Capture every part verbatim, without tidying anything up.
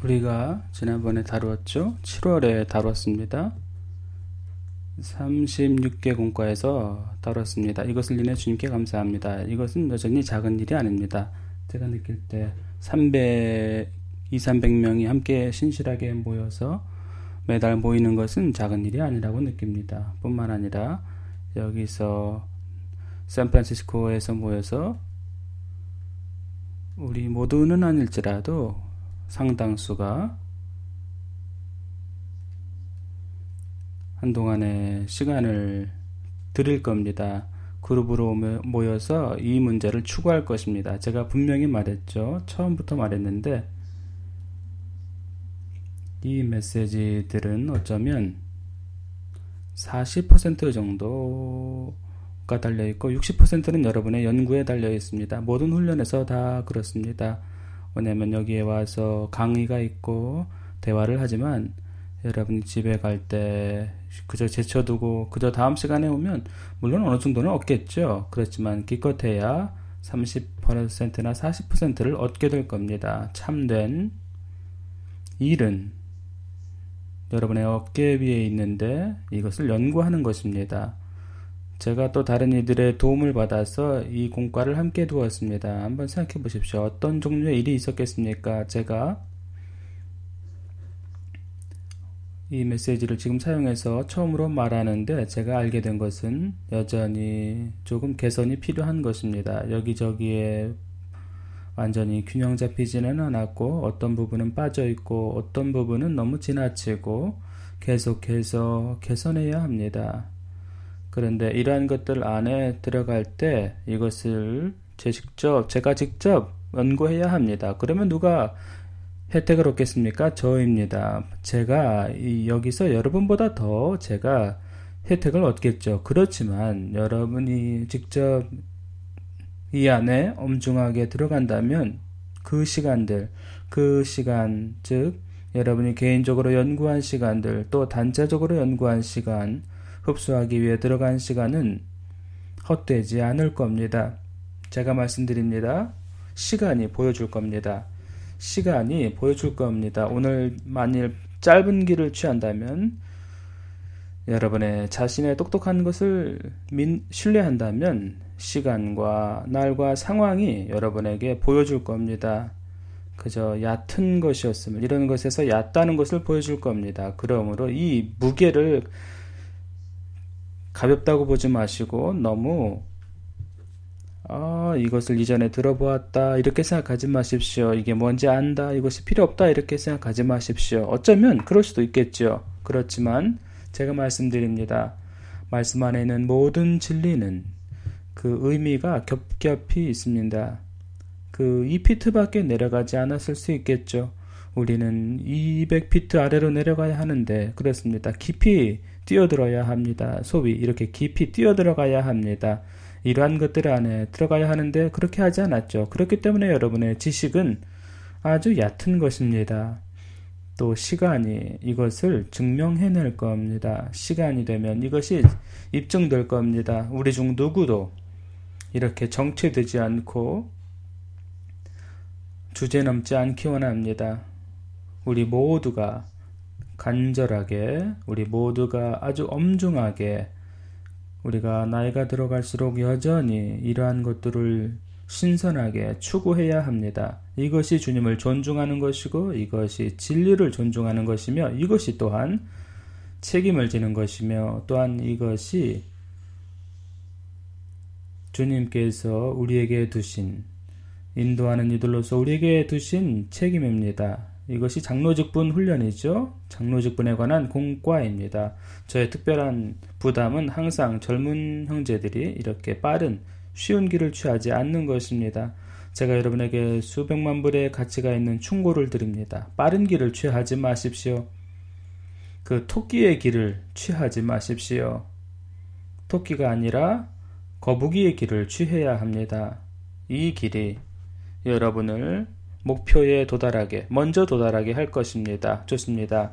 우리가 지난번에 다루었죠? 칠월에 다뤘습니다. 삼십육 개 공과에서 다뤘습니다. 이것을 인해 주님께 감사합니다. 이것은 여전히 작은 일이 아닙니다. 제가 느낄 때 삼백, 이삼백 명이 함께 신실하게 모여서 매달 모이는 것은 작은 일이 아니라고 느낍니다. 뿐만 아니라 여기서 샌프란시스코에서 모여서 우리 모두는 아닐지라도 상당수가 한동안의 시간을 드릴 겁니다. 그룹으로 모여서 이 문제를 추구할 것입니다. 제가 분명히 말했죠. 처음부터 말했는데 이 메시지들은 어쩌면 사십 퍼센트 정도가 달려있고 육십 퍼센트는 여러분의 연구에 달려있습니다. 모든 훈련에서 다 그렇습니다. 왜냐면 여기에 와서 강의가 있고 대화를 하지만 여러분이 집에 갈 때 그저 제쳐두고 그저 다음 시간에 오면 물론 어느 정도는 얻겠죠. 그렇지만 기껏해야 삼십 퍼센트나 사십 퍼센트를 얻게 될 겁니다. 참된 일은 여러분의 어깨 위에 있는데 이것을 연구하는 것입니다. 제가 또 다른 이들의 도움을 받아서 이 공과를 함께 두었습니다. 한번 생각해 보십시오. 어떤 종류의 일이 있었겠습니까? 제가 이 메시지를 지금 사용해서 처음으로 말하는데 제가 알게 된 것은 여전히 조금 개선이 필요한 것입니다. 여기저기에 완전히 균형 잡히지는 않았고 어떤 부분은 빠져있고 어떤 부분은 너무 지나치고 계속해서 개선해야 합니다. 그런데 이러한 것들 안에 들어갈 때 이것을 제 직접, 제가 직접 연구해야 합니다. 그러면 누가 혜택을 얻겠습니까? 저입니다. 제가 이 여기서 여러분보다 더 제가 혜택을 얻겠죠. 그렇지만 여러분이 직접 이 안에 엄중하게 들어간다면 그 시간들, 그 시간, 즉 여러분이 개인적으로 연구한 시간들, 또 단체적으로 연구한 시간, 흡수하기 위해 들어간 시간은 헛되지 않을 겁니다. 제가 말씀드립니다. 시간이 보여줄 겁니다. 시간이 보여줄 겁니다. 오늘 만일 짧은 길을 취한다면 여러분의 자신의 똑똑한 것을 민, 신뢰한다면 시간과 날과 상황이 여러분에게 보여줄 겁니다. 그저 얕은 것이었음을, 이런 것에서 얕다는 것을 보여줄 겁니다. 그러므로 이 무게를 가볍다고 보지 마시고 너무 아, 이것을 이전에 들어보았다 이렇게 생각하지 마십시오. 이게 뭔지 안다, 이것이 필요 없다 이렇게 생각하지 마십시오. 어쩌면 그럴 수도 있겠죠. 그렇지만 제가 말씀드립니다. 말씀 안에 있는 모든 진리는 그 의미가 겹겹이 있습니다. 그 이 피트밖에 내려가지 않았을 수 있겠죠. 우리는 이백 피트 아래로 내려가야 하는데 그렇습니다. 깊이 뛰어들어야 합니다. 소위 이렇게 깊이 뛰어들어가야 합니다. 이러한 것들 안에 들어가야 하는데 그렇게 하지 않았죠. 그렇기 때문에 여러분의 지식은 아주 얕은 것입니다. 또 시간이 이것을 증명해낼 겁니다. 시간이 되면 이것이 입증될 겁니다. 우리 중 누구도 이렇게 정체되지 않고 주제넘지 않기 원합니다. 우리 모두가 간절하게, 우리 모두가 아주 엄중하게 우리가 나이가 들어갈수록 여전히 이러한 것들을 신선하게 추구해야 합니다. 이것이 주님을 존중하는 것이고 이것이 진리를 존중하는 것이며 이것이 또한 책임을 지는 것이며 또한 이것이 주님께서 우리에게 두신, 인도하는 이들로서 우리에게 두신 책임입니다. 이것이 장로직분 훈련이죠. 장로직분에 관한 공과입니다. 저의 특별한 부담은 항상 젊은 형제들이 이렇게 빠른 쉬운 길을 취하지 않는 것입니다. 제가 여러분에게 수백만 불의 가치가 있는 충고를 드립니다. 빠른 길을 취하지 마십시오. 그 토끼의 길을 취하지 마십시오. 토끼가 아니라 거북이의 길을 취해야 합니다. 이 길이 여러분을 목표에 도달하게, 먼저 도달하게 할 것입니다. 좋습니다.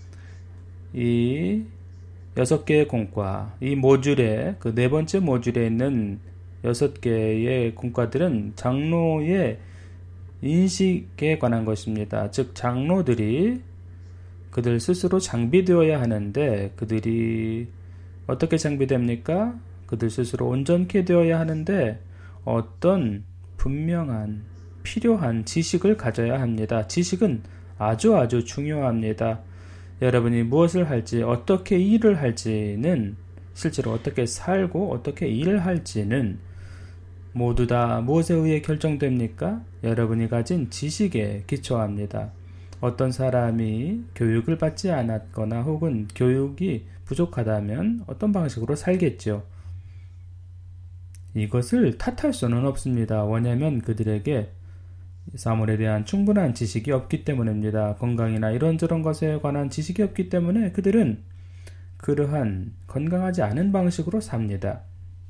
이 여섯 개의 공과, 이 모듈에, 그 네 번째 모듈에 있는 여섯 개의 공과들은 장로의 인식에 관한 것입니다. 즉 장로들이 그들 스스로 장비되어야 하는데 그들이 어떻게 장비됩니까? 그들 스스로 온전케 되어야 하는데 어떤 분명한 필요한 지식을 가져야 합니다. 지식은 아주 아주 중요합니다. 여러분이 무엇을 할지 어떻게 일을 할지는 실제로 어떻게 살고 어떻게 일을 할지는 모두 다 무엇에 의해 결정됩니까? 여러분이 가진 지식에 기초합니다. 어떤 사람이 교육을 받지 않았거나 혹은 교육이 부족하다면 어떤 방식으로 살겠죠. 이것을 탓할 수는 없습니다. 왜냐하면 그들에게 사물에 대한 충분한 지식이 없기 때문입니다. 건강이나 이런저런 것에 관한 지식이 없기 때문에 그들은 그러한 건강하지 않은 방식으로 삽니다.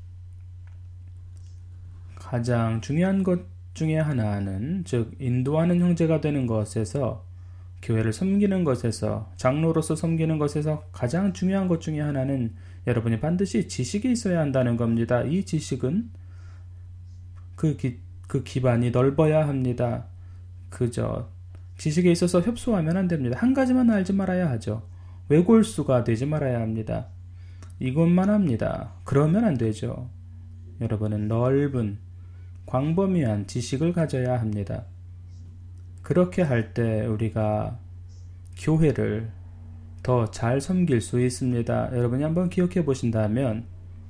가장 중요한 것 중에 하나는 즉 인도하는 형제가 되는 것에서 교회를 섬기는 것에서 장로로서 섬기는 것에서 가장 중요한 것 중에 하나는 여러분이 반드시 지식이 있어야 한다는 겁니다. 이 지식은 그, 기, 그 기반이 넓어야 합니다. 그저 지식에 있어서 협소하면 안 됩니다. 한 가지만 알지 말아야 하죠. 외골수가 되지 말아야 합니다. 이것만 합니다. 그러면 안 되죠. 여러분은 넓은 광범위한 지식을 가져야 합니다. 그렇게 할 때 우리가 교회를 더 잘 섬길 수 있습니다. 여러분이 한번 기억해 보신다면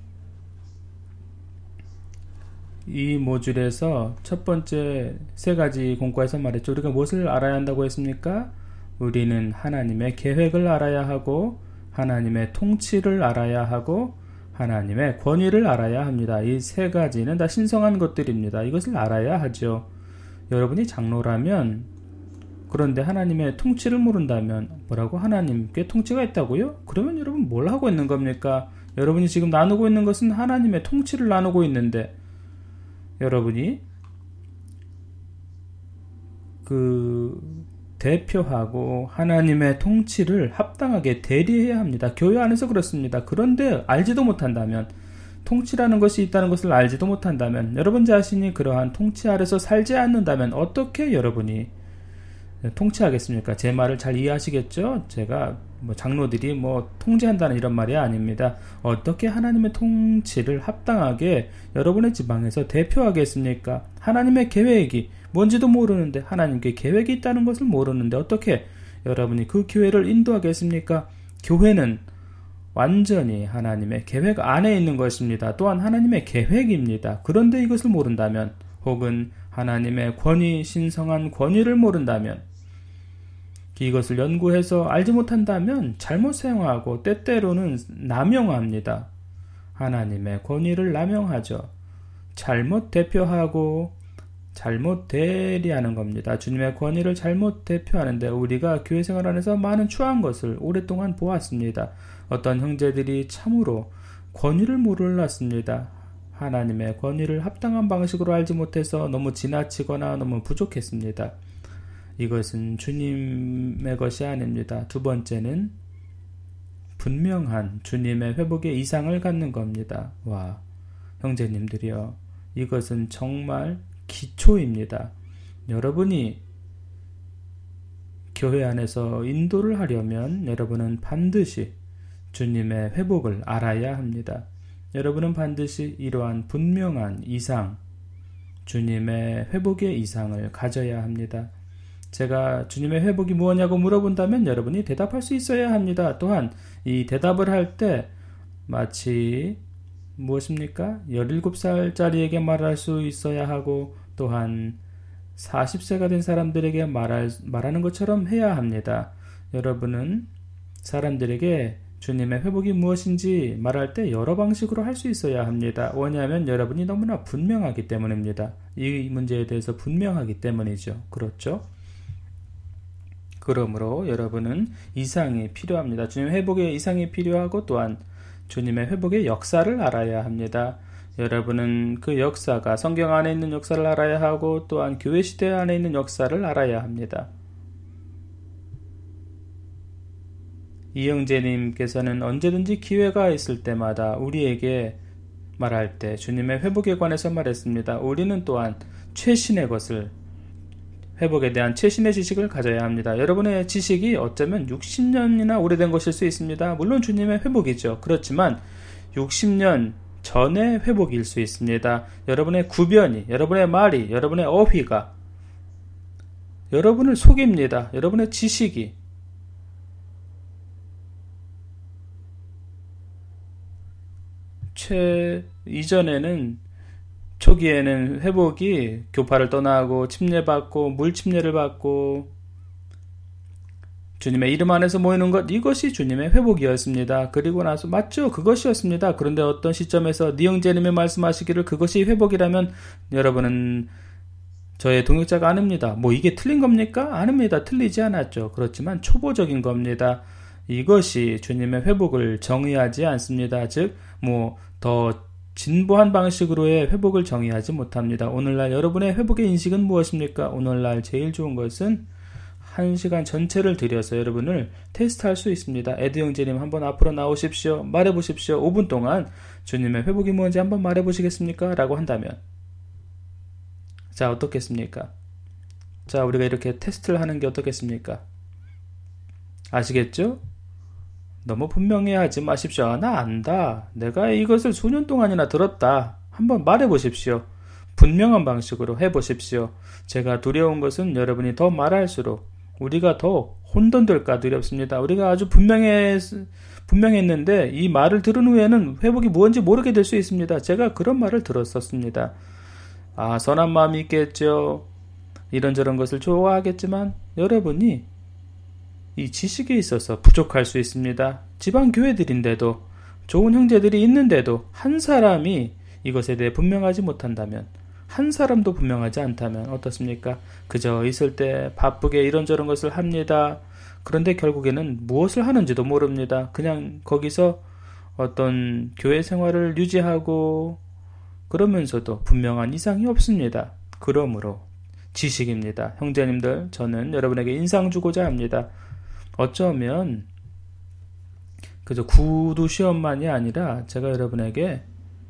이 모듈에서 첫 번째 세 가지 공과에서 말했죠. 우리가 무엇을 알아야 한다고 했습니까? 우리는 하나님의 계획을 알아야 하고 하나님의 통치를 알아야 하고 하나님의 권위를 알아야 합니다. 이 세 가지는 다 신성한 것들입니다. 이것을 알아야 하죠. 여러분이 장로라면 그런데 하나님의 통치를 모른다면 뭐라고? 하나님께 통치가 있다고요? 그러면 여러분 뭘 하고 있는 겁니까? 여러분이 지금 나누고 있는 것은 하나님의 통치를 나누고 있는데 여러분이 그 대표하고 하나님의 통치를 합당하게 대리해야 합니다. 교회 안에서 그렇습니다. 그런데 알지도 못한다면 통치라는 것이 있다는 것을 알지도 못한다면 여러분 자신이 그러한 통치 아래서 살지 않는다면 어떻게 여러분이 통치하겠습니까? 제 말을 잘 이해하시겠죠? 제가 뭐 장로들이 뭐 통제한다는 이런 말이 아닙니다. 어떻게 하나님의 통치를 합당하게 여러분의 지방에서 대표하겠습니까? 하나님의 계획이 뭔지도 모르는데 하나님께 계획이 있다는 것을 모르는데 어떻게 여러분이 그 교회를 인도하겠습니까? 교회는 완전히 하나님의 계획 안에 있는 것입니다. 또한 하나님의 계획입니다. 그런데 이것을 모른다면 혹은 하나님의 권위, 신성한 권위를 모른다면 이것을 연구해서 알지 못한다면 잘못 사용하고 때때로는 남용합니다. 하나님의 권위를 남용하죠. 잘못 대표하고 잘못 대리하는 겁니다. 주님의 권위를 잘못 대표하는데 우리가 교회 생활 안에서 많은 추한 것을 오랫동안 보았습니다. 어떤 형제들이 참으로 권위를 몰랐습니다. 하나님의 권위를 합당한 방식으로 알지 못해서 너무 지나치거나 너무 부족했습니다. 이것은 주님의 것이 아닙니다. 두 번째는 분명한 주님의 회복의 이상을 갖는 겁니다. 와, 형제님들이요. 이것은 정말 기초입니다. 여러분이 교회 안에서 인도를 하려면 여러분은 반드시 주님의 회복을 알아야 합니다. 여러분은 반드시 이러한 분명한 이상, 주님의 회복의 이상을 가져야 합니다. 제가 주님의 회복이 무엇냐고 물어본다면 여러분이 대답할 수 있어야 합니다. 또한 이 대답을 할 때 마치 무엇입니까? 열일곱 살짜리에게 말할 수 있어야 하고 또한 사십 세가 된 사람들에게 말할, 말하는 것처럼 해야 합니다. 여러분은 사람들에게 주님의 회복이 무엇인지 말할 때 여러 방식으로 할 수 있어야 합니다. 왜냐하면 여러분이 너무나 분명하기 때문입니다. 이 문제에 대해서 분명하기 때문이죠. 그렇죠? 그러므로 여러분은 이상이 필요합니다. 주님의 회복의 이상이 필요하고 또한 주님의 회복의 역사를 알아야 합니다. 여러분은 그 역사가 성경 안에 있는 역사를 알아야 하고 또한 교회 시대 안에 있는 역사를 알아야 합니다. 이영재님께서는 언제든지 기회가 있을 때마다 우리에게 말할 때 주님의 회복에 관해서 말했습니다. 우리는 또한 최신의 것을 회복에 대한 최신의 지식을 가져야 합니다. 여러분의 지식이 어쩌면 육십 년이나 오래된 것일 수 있습니다. 물론 주님의 회복이죠. 그렇지만 육십 년 전의 회복일 수 있습니다. 여러분의 구변이, 여러분의 말이, 여러분의 어휘가 여러분을 속입니다. 여러분의 지식이. 최 이전에는 초기에는 회복이 교파를 떠나고 침례받고 물 침례를 받고 주님의 이름 안에서 모이는 것, 이것이 주님의 회복이었습니다. 그리고 나서 맞죠? 그것이었습니다. 그런데 어떤 시점에서 니형제님이 말씀하시기를 그것이 회복이라면 여러분은 저의 동역자가 아닙니다. 뭐 이게 틀린 겁니까? 아닙니다. 틀리지 않았죠. 그렇지만 초보적인 겁니다. 이것이 주님의 회복을 정의하지 않습니다. 즉, 뭐 더 진보한 방식으로의 회복을 정의하지 못합니다. 오늘날 여러분의 회복의 인식은 무엇입니까? 오늘날 제일 좋은 것은 한 시간 전체를 들여서 여러분을 테스트할 수 있습니다. 에드 형제님 한번 앞으로 나오십시오. 말해보십시오. 오 분 동안 주님의 회복이 뭔지 한번 말해보시겠습니까? 라고 한다면 자, 어떻겠습니까? 자, 우리가 이렇게 테스트를 하는 게 어떻겠습니까? 아시겠죠? 너무 분명히 하지 마십시오. 아, 나 안다. 내가 이것을 수년 동안이나 들었다. 한번 말해보십시오. 분명한 방식으로 해보십시오. 제가 두려운 것은 여러분이 더 말할수록 우리가 더 혼돈될까 두렵습니다. 우리가 아주 분명해, 분명했는데 이 말을 들은 후에는 회복이 무엇인지 모르게 될 수 있습니다. 제가 그런 말을 들었었습니다. 아, 선한 마음이 있겠죠. 이런저런 것을 좋아하겠지만 여러분이 이 지식에 있어서 부족할 수 있습니다. 지방 교회들인데도 좋은 형제들이 있는데도 한 사람이 이것에 대해 분명하지 못한다면, 한 사람도 분명하지 않다면 어떻습니까? 그저 있을 때 바쁘게 이런저런 것을 합니다. 그런데 결국에는 무엇을 하는지도 모릅니다. 그냥 거기서 어떤 교회 생활을 유지하고 그러면서도 분명한 이상이 없습니다. 그러므로 지식입니다. 형제님들, 저는 여러분에게 인상 주고자 합니다. 어쩌면 그저 구두 시험만이 아니라 제가 여러분에게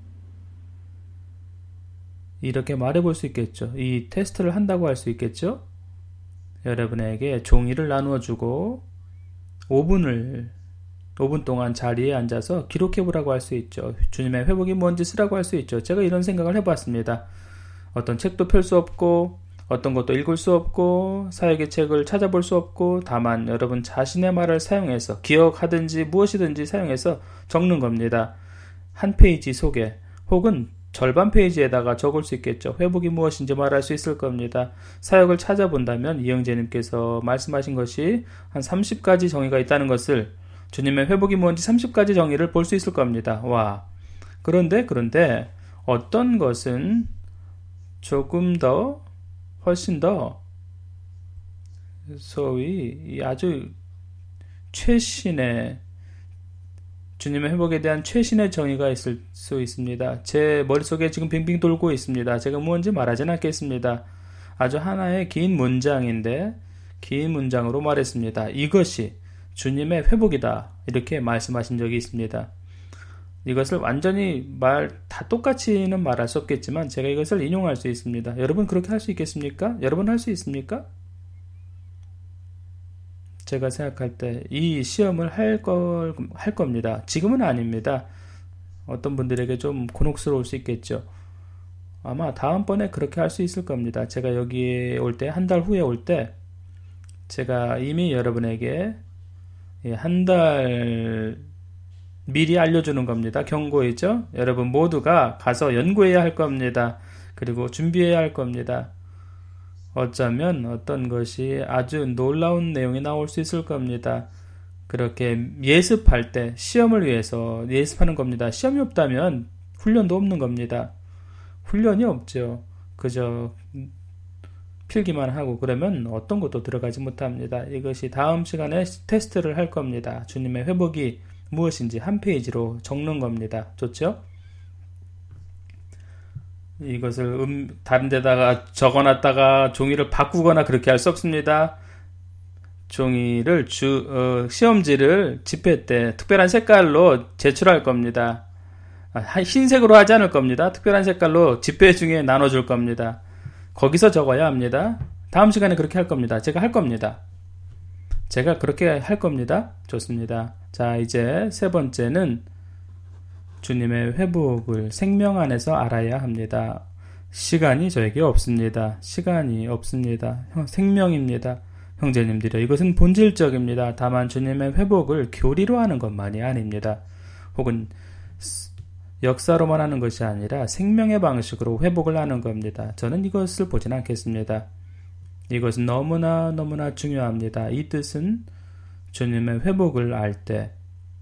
이렇게 말해볼 수 있겠죠. 이 테스트를 한다고 할 수 있겠죠. 여러분에게 종이를 나누어주고 오 분을 오 분 동안 자리에 앉아서 기록해보라고 할 수 있죠. 주님의 회복이 뭔지 쓰라고 할 수 있죠. 제가 이런 생각을 해봤습니다. 어떤 책도 펼 수 없고 어떤 것도 읽을 수 없고 사역의 책을 찾아볼 수 없고 다만 여러분 자신의 말을 사용해서 기억하든지 무엇이든지 사용해서 적는 겁니다. 한 페이지 속에 혹은 절반 페이지에다가 적을 수 있겠죠. 회복이 무엇인지 말할 수 있을 겁니다. 사역을 찾아본다면 이영재님께서 말씀하신 것이 한 삼십 가지 정의가 있다는 것을, 주님의 회복이 뭔지 삼십 가지 정의를 볼 수 있을 겁니다. 와. 그런데 그런데 어떤 것은 조금 더 훨씬 더 소위 아주 최신의 주님의 회복에 대한 최신의 정의가 있을 수 있습니다. 제 머릿속에 지금 빙빙 돌고 있습니다. 제가 뭔지 말하진 않겠습니다. 아주 하나의 긴 문장인데 긴 문장으로 말했습니다. 이것이 주님의 회복이다. 이렇게 말씀하신 적이 있습니다. 이것을 완전히 말 다 똑같이는 말할 수 없겠지만 제가 이것을 인용할 수 있습니다. 여러분 그렇게 할 수 있겠습니까? 여러분 할 수 있습니까? 제가 생각할 때 이 시험을 할 걸, 할 겁니다. 지금은 아닙니다. 어떤 분들에게 좀 곤혹스러울 수 있겠죠. 아마 다음번에 그렇게 할 수 있을 겁니다. 제가 여기에 올 때, 한 달 후에 올 때 제가 이미 여러분에게 한 달 미리 알려주는 겁니다. 경고이죠. 여러분 모두가 가서 연구해야 할 겁니다. 그리고 준비해야 할 겁니다. 어쩌면 어떤 것이 아주 놀라운 내용이 나올 수 있을 겁니다. 그렇게 예습할 때 시험을 위해서 예습하는 겁니다. 시험이 없다면 훈련도 없는 겁니다. 훈련이 없죠. 그저 필기만 하고 그러면 어떤 것도 들어가지 못합니다. 이것이 다음 시간에 테스트를 할 겁니다. 주님의 회복이 무엇인지 한 페이지로 적는 겁니다. 좋죠? 이것을 음, 다른 데다가 적어놨다가 종이를 바꾸거나 그렇게 할 수 없습니다. 종이를 주, 어, 시험지를 집회 때 특별한 색깔로 제출할 겁니다. 아, 흰색으로 하지 않을 겁니다. 특별한 색깔로 집회 중에 나눠줄 겁니다. 거기서 적어야 합니다. 다음 시간에 그렇게 할 겁니다. 제가 할 겁니다. 제가 그렇게 할 겁니다. 좋습니다. 자, 이제 세 번째는 주님의 회복을 생명 안에서 알아야 합니다. 시간이 저에게 없습니다. 시간이 없습니다. 생명입니다. 형제님들이여, 이것은 본질적입니다. 다만 주님의 회복을 교리로 하는 것만이 아닙니다. 혹은 역사로만 하는 것이 아니라 생명의 방식으로 회복을 하는 겁니다. 저는 이것을 보진 않겠습니다. 이것은 너무나 너무나 중요합니다. 이 뜻은 주님의 회복을 알 때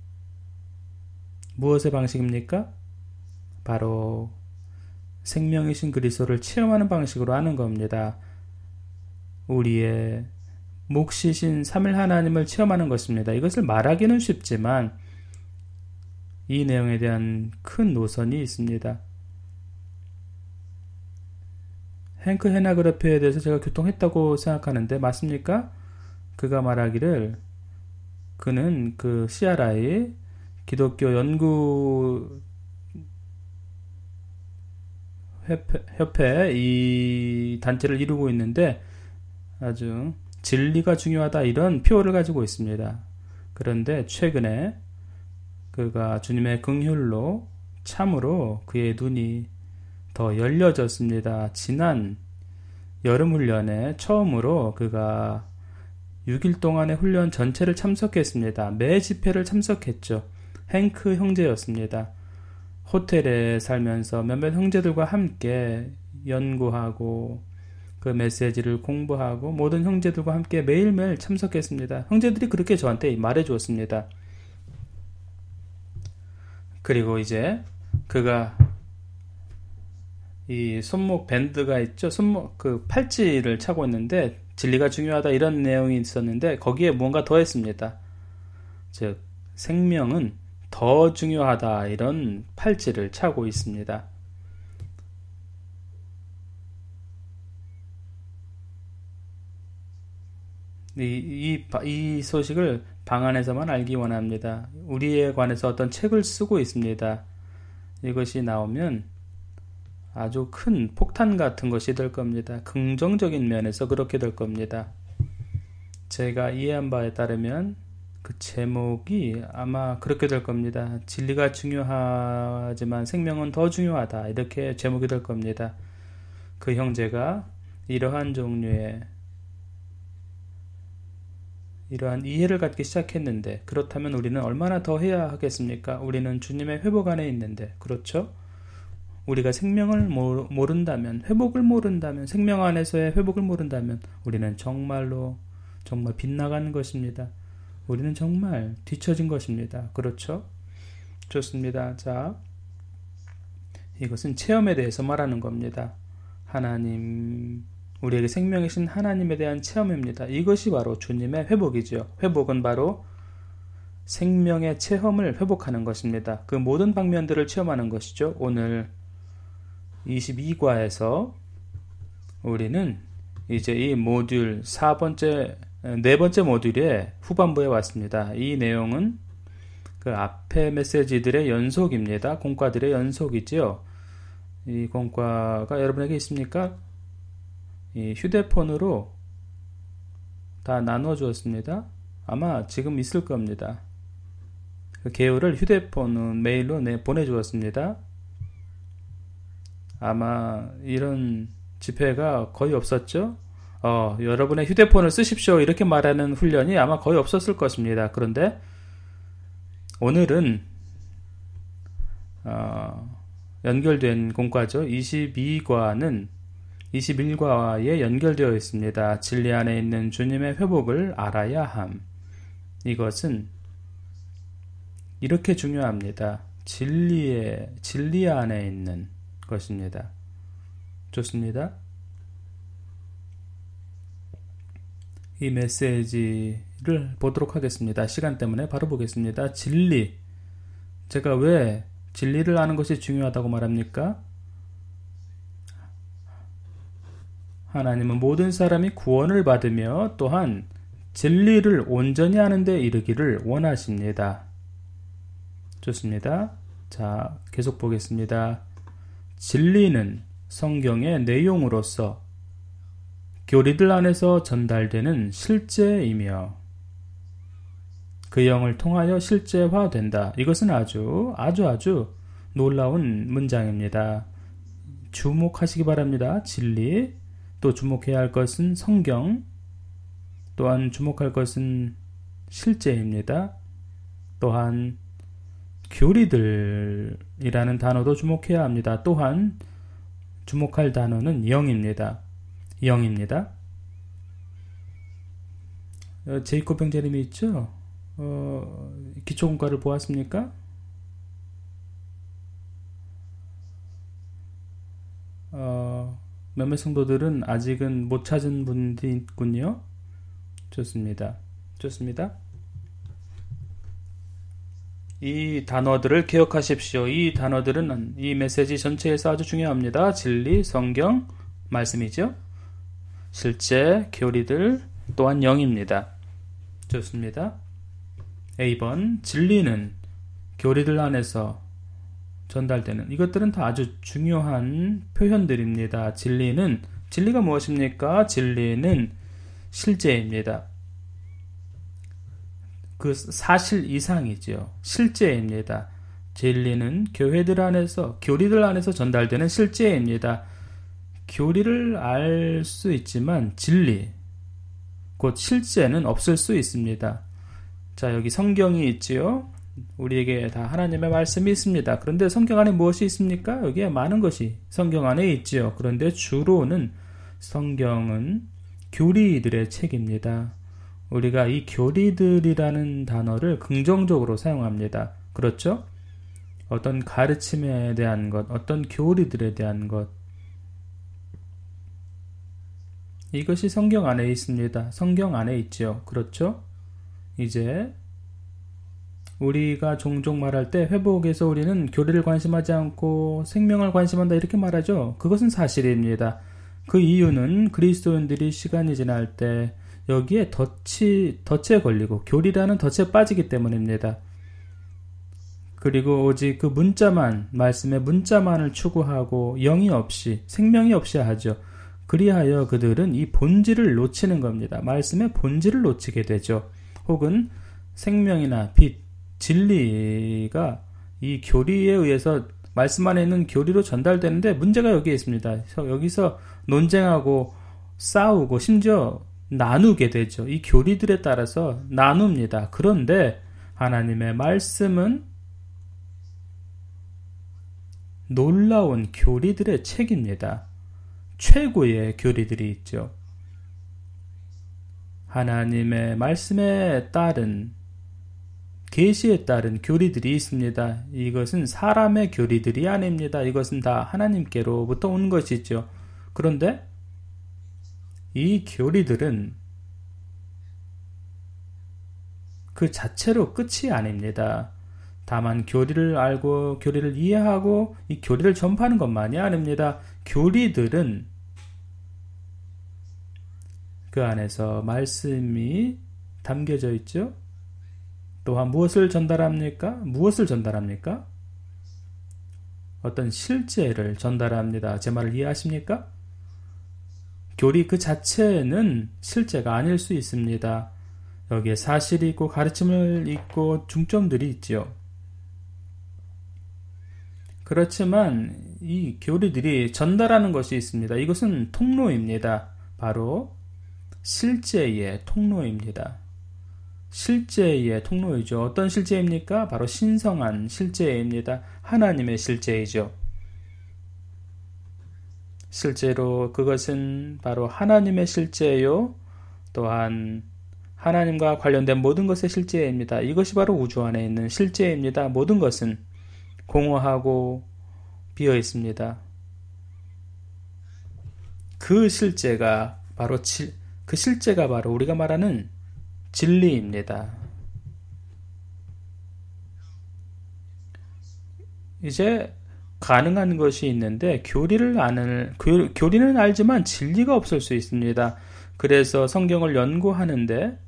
무엇의 방식입니까? 바로 생명이신 그리스도를 체험하는 방식으로 하는 겁니다. 우리의 몫이신 삼일 하나님을 체험하는 것입니다. 이것을 말하기는 쉽지만 이 내용에 대한 큰 노선이 있습니다. 헨크 헤나그래프에 대해서 제가 교통했다고 생각하는데 맞습니까? 그가 말하기를 그는 그 씨알아이 기독교 연구 협회, 협회 이 단체를 이루고 있는데 아주 진리가 중요하다 이런 표어를 가지고 있습니다. 그런데 최근에 그가 주님의 긍휼로 참으로 그의 눈이 더 열려졌습니다. 지난 여름 훈련에 처음으로 그가 육 일 동안의 훈련 전체를 참석했습니다. 매 집회를 참석했죠. 헨크 형제였습니다. 호텔에 살면서 몇몇 형제들과 함께 연구하고 그 메시지를 공부하고 모든 형제들과 함께 매일매일 참석했습니다. 형제들이 그렇게 저한테 말해 주었습니다. 그리고 이제 그가 이 손목 밴드가 있죠. 손목 그 팔찌를 차고 있는데 진리가 중요하다 이런 내용이 있었는데 거기에 뭔가 더했습니다. 즉 생명은 더 중요하다 이런 팔찌를 차고 있습니다. 이, 이, 이 소식을 방 안에서만 알기 원합니다. 우리에 관해서 어떤 책을 쓰고 있습니다. 이것이 나오면 아주 큰 폭탄 같은 것이 될 겁니다. 긍정적인 면에서 그렇게 될 겁니다. 제가 이해한 바에 따르면 그 제목이 아마 그렇게 될 겁니다. 진리가 중요하지만 생명은 더 중요하다. 이렇게 제목이 될 겁니다. 그 형제가 이러한 종류의 이러한 이해를 갖기 시작했는데 그렇다면 우리는 얼마나 더 해야 하겠습니까? 우리는 주님의 회복 안에 있는데 그렇죠? 우리가 생명을 모른다면 회복을 모른다면 생명 안에서의 회복을 모른다면 우리는 정말로 정말 빗나간 것입니다. 우리는 정말 뒤처진 것입니다. 그렇죠? 좋습니다. 자, 이것은 체험에 대해서 말하는 겁니다. 하나님, 우리에게 생명이신 하나님에 대한 체험입니다. 이것이 바로 주님의 회복이죠. 회복은 바로 생명의 체험을 회복하는 것입니다. 그 모든 방면들을 체험하는 것이죠. 오늘 이십이 과에서 우리는 이제 이 모듈 사 번째, 네 번째 모듈의 후반부에 왔습니다. 이 내용은 그 앞에 메시지들의 연속입니다. 공과들의 연속이지요. 이 공과가 여러분에게 있습니까? 이 휴대폰으로 다 나눠 주었습니다. 아마 지금 있을 겁니다. 그 개요를 휴대폰 메일로 내 보내주었습니다. 아마 이런 집회가 거의 없었죠. 어, 여러분의 휴대폰을 쓰십시오 이렇게 말하는 훈련이 아마 거의 없었을 것입니다. 그런데 오늘은 어, 연결된 공과죠. 이십이 과는 이십일 과에 연결되어 있습니다. 진리 안에 있는 주님의 회복을 알아야 함. 이것은 이렇게 중요합니다. 진리의, 진리 안에 있는 것입니다. 좋습니다. 이 메시지를 보도록 하겠습니다. 시간 때문에 바로 보겠습니다. 진리. 제가 왜 진리를 아는 것이 중요하다고 말합니까? 하나님은 모든 사람이 구원을 받으며 또한 진리를 온전히 아는 데 이르기를 원하십니다. 좋습니다. 자, 계속 보겠습니다. 진리는 성경의 내용으로서 교리들 안에서 전달되는 실제이며 그 영을 통하여 실제화된다. 이것은 아주 아주 아주 놀라운 문장입니다. 주목하시기 바랍니다. 진리, 또 주목해야 할 것은 성경, 또한 주목할 것은 실제입니다. 또한 교리들이라는 단어도 주목해야 합니다. 또한 주목할 단어는 영입니다. 영입니다. 어, 제이콥 형제님이 있죠? 어, 기초공과를 보았습니까? 어, 몇몇 성도들은 아직은 못 찾은 분들이 있군요. 좋습니다. 좋습니다. 이 단어들을 기억하십시오. 이 단어들은 이 메시지 전체에서 아주 중요합니다. 진리, 성경, 말씀이죠. 실제, 교리들, 또한 영입니다. 좋습니다. 에이 번, 진리는 교리들 안에서 전달되는, 이것들은 다 아주 중요한 표현들입니다. 진리는, 진리가 무엇입니까? 진리는 실제입니다. 그 사실 이상이죠. 실제입니다. 진리는 교회들 안에서, 교리들 안에서 전달되는 실제입니다. 교리를 알 수 있지만 진리, 곧 실제는 없을 수 있습니다. 자, 여기 성경이 있지요. 우리에게 다 하나님의 말씀이 있습니다. 그런데 성경 안에 무엇이 있습니까? 여기에 많은 것이 성경 안에 있지요. 그런데 주로는 성경은 교리들의 책입니다. 우리가 이 교리들이라는 단어를 긍정적으로 사용합니다. 그렇죠? 어떤 가르침에 대한 것, 어떤 교리들에 대한 것, 이것이 성경 안에 있습니다. 성경 안에 있죠. 그렇죠? 이제 우리가 종종 말할 때 회복에서 우리는 교리를 관심하지 않고 생명을 관심한다 이렇게 말하죠. 그것은 사실입니다. 그 이유는 그리스도인들이 시간이 지날 때 여기에 덫이, 덫에 걸리고 교리라는 덫에 빠지기 때문입니다. 그리고 오직 그 문자만, 말씀의 문자만을 추구하고 영이 없이, 생명이 없이 하죠. 그리하여 그들은 이 본질을 놓치는 겁니다. 말씀의 본질을 놓치게 되죠. 혹은 생명이나 빛, 진리가 이 교리에 의해서 말씀 안에 있는 교리로 전달되는데 문제가 여기에 있습니다. 여기서 논쟁하고 싸우고 심지어 나누게 되죠. 이 교리들에 따라서 나눕니다. 그런데 하나님의 말씀은 놀라운 교리들의 책입니다. 최고의 교리들이 있죠. 하나님의 말씀에 따른, 계시에 따른 교리들이 있습니다. 이것은 사람의 교리들이 아닙니다. 이것은 다 하나님께로부터 온 것이죠. 그런데 이 교리들은 그 자체로 끝이 아닙니다. 다만 교리를 알고 교리를 이해하고 이 교리를 전파하는 것만이 아닙니다. 교리들은 그 안에서 말씀이 담겨져 있죠. 또한 무엇을 전달합니까? 무엇을 전달합니까? 어떤 실제를 전달합니다. 제 말을 이해하십니까? 교리 그 자체는 실제가 아닐 수 있습니다. 여기에 사실이 있고 가르침을 있고 중점들이 있죠. 그렇지만 이 교리들이 전달하는 것이 있습니다. 이것은 통로입니다. 바로 실제의 통로입니다. 실제의 통로이죠. 어떤 실제입니까? 바로 신성한 실제입니다. 하나님의 실제이죠. 실제로 그것은 바로 하나님의 실제요. 또한 하나님과 관련된 모든 것의 실제입니다. 이것이 바로 우주 안에 있는 실제입니다. 모든 것은 공허하고 비어 있습니다. 그 실제가 바로 지, 그 실제가 바로 우리가 말하는 진리입니다. 이제 가능한 것이 있는데 교리를 아는 교, 교리는 알지만 진리가 없을 수 있습니다. 그래서 성경을 연구하는데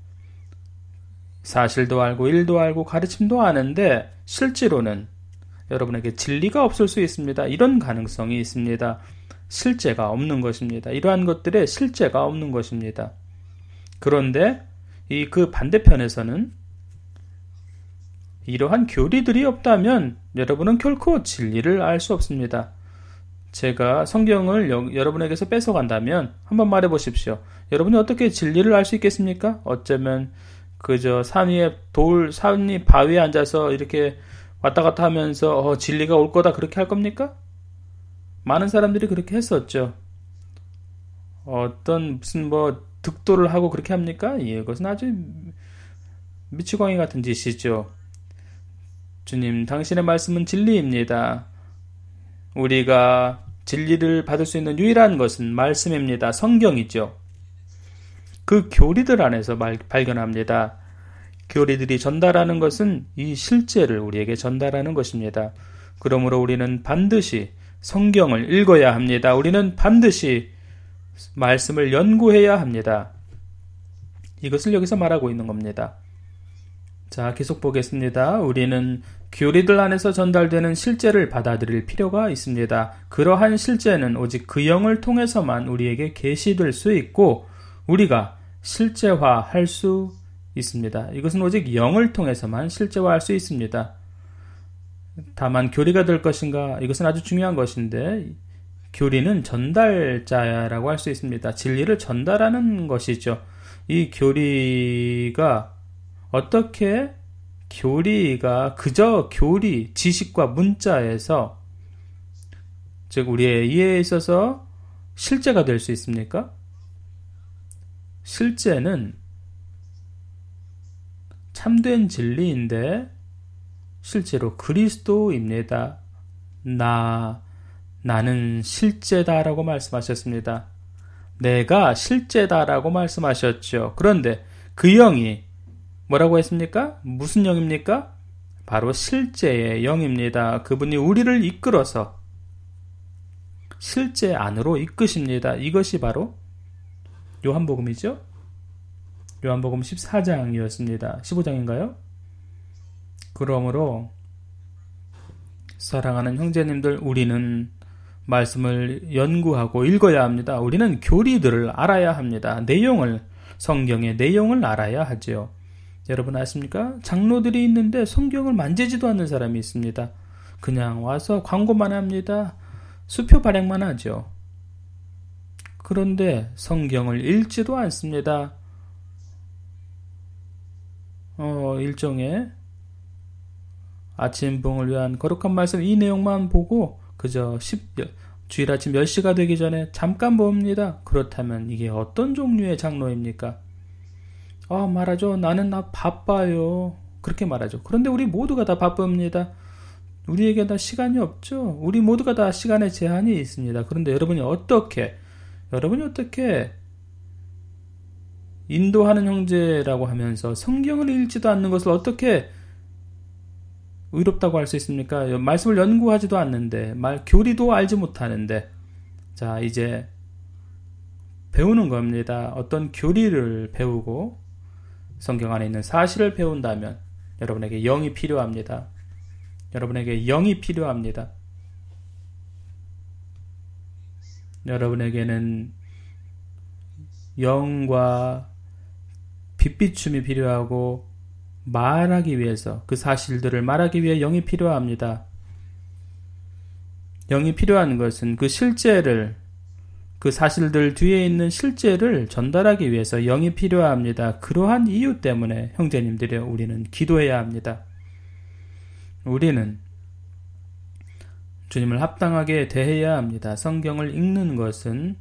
사실도 알고 일도 알고 가르침도 아는데 실제로는 여러분에게 진리가 없을 수 있습니다. 이런 가능성이 있습니다. 실제가 없는 것입니다. 이러한 것들에 실제가 없는 것입니다. 그런데 이 그 반대편에서는 이러한 교리들이 없다면 여러분은 결코 진리를 알 수 없습니다. 제가 성경을 여, 여러분에게서 뺏어간다면 한번 말해 보십시오. 여러분이 어떻게 진리를 알 수 있겠습니까? 어쩌면 그저 산 위에 돌, 산 위 바위에 앉아서 이렇게 왔다 갔다 하면서 어, 진리가 올 거다 그렇게 할 겁니까? 많은 사람들이 그렇게 했었죠. 어떤 무슨 뭐 득도를 하고 그렇게 합니까? 예, 그것은 아주 미치광이 같은 짓이죠. 주님, 당신의 말씀은 진리입니다. 우리가 진리를 받을 수 있는 유일한 것은 말씀입니다. 성경이죠. 그 교리들 안에서 말, 발견합니다. 교리들이 전달하는 것은 이 실제를 우리에게 전달하는 것입니다. 그러므로 우리는 반드시 성경을 읽어야 합니다. 우리는 반드시 말씀을 연구해야 합니다. 이것을 여기서 말하고 있는 겁니다. 자, 계속 보겠습니다. 우리는 교리들 안에서 전달되는 실제를 받아들일 필요가 있습니다. 그러한 실제는 오직 그 영을 통해서만 우리에게 계시될 수 있고 우리가 실제화할 수 있습니다. 이것은 오직 영을 통해서만 실제화할 수 있습니다. 다만 교리가 될 것인가? 이것은 아주 중요한 것인데 교리는 전달자라고 할 수 있습니다. 진리를 전달하는 것이죠. 이 교리가 어떻게 교리가 그저 교리, 지식과 문자에서 즉 우리의 이해에 있어서 실제가 될 수 있습니까? 실제는 참된 진리인데 실제로 그리스도입니다. 나, 나는 실제다라고 말씀하셨습니다. 내가 실제다라고 말씀하셨죠. 그런데 그 영이 뭐라고 했습니까? 무슨 영입니까? 바로 실제의 영입니다. 그분이 우리를 이끌어서 실제 안으로 이끄십니다. 이것이 바로 요한복음이죠. 요한복음 십사 장이었습니다. 십오 장인가요? 그러므로 사랑하는 형제님들, 우리는 말씀을 연구하고 읽어야 합니다. 우리는 교리들을 알아야 합니다. 내용을, 성경의 내용을 알아야 하죠. 여러분 아십니까? 장로들이 있는데 성경을 만지지도 않는 사람이 있습니다. 그냥 와서 광고만 합니다. 수표 발행만 하죠. 그런데 성경을 읽지도 않습니다. 어, 일종의 아침봉을 위한 거룩한 말씀 이 내용만 보고 그저 십, 주일 아침 열 시가 되기 전에 잠깐 봅니다. 그렇다면 이게 어떤 종류의 장로입니까? 아, 말하죠. 나는 나 바빠요. 그렇게 말하죠. 그런데 우리 모두가 다 바쁩니다. 우리에게 다 시간이 없죠. 우리 모두가 다 시간의 제한이 있습니다. 그런데 여러분이 어떻게, 여러분이 어떻게 인도하는 형제라고 하면서 성경을 읽지도 않는 것을 어떻게 의롭다고 할 수 있습니까? 말씀을 연구하지도 않는데, 말, 교리도 알지 못하는데, 자, 이제 배우는 겁니다. 어떤 교리를 배우고 성경 안에 있는 사실을 배운다면 여러분에게 영이 필요합니다. 여러분에게 영이 필요합니다. 여러분에게는 영과 빛비춤이 필요하고 말하기 위해서 그 사실들을 말하기 위해 영이 필요합니다. 영이 필요한 것은 그 실제를 그 사실들 뒤에 있는 실제를 전달하기 위해서 영이 필요합니다. 그러한 이유 때문에 형제님들이 우리는 기도해야 합니다. 우리는 주님을 합당하게 대해야 합니다. 성경을 읽는 것은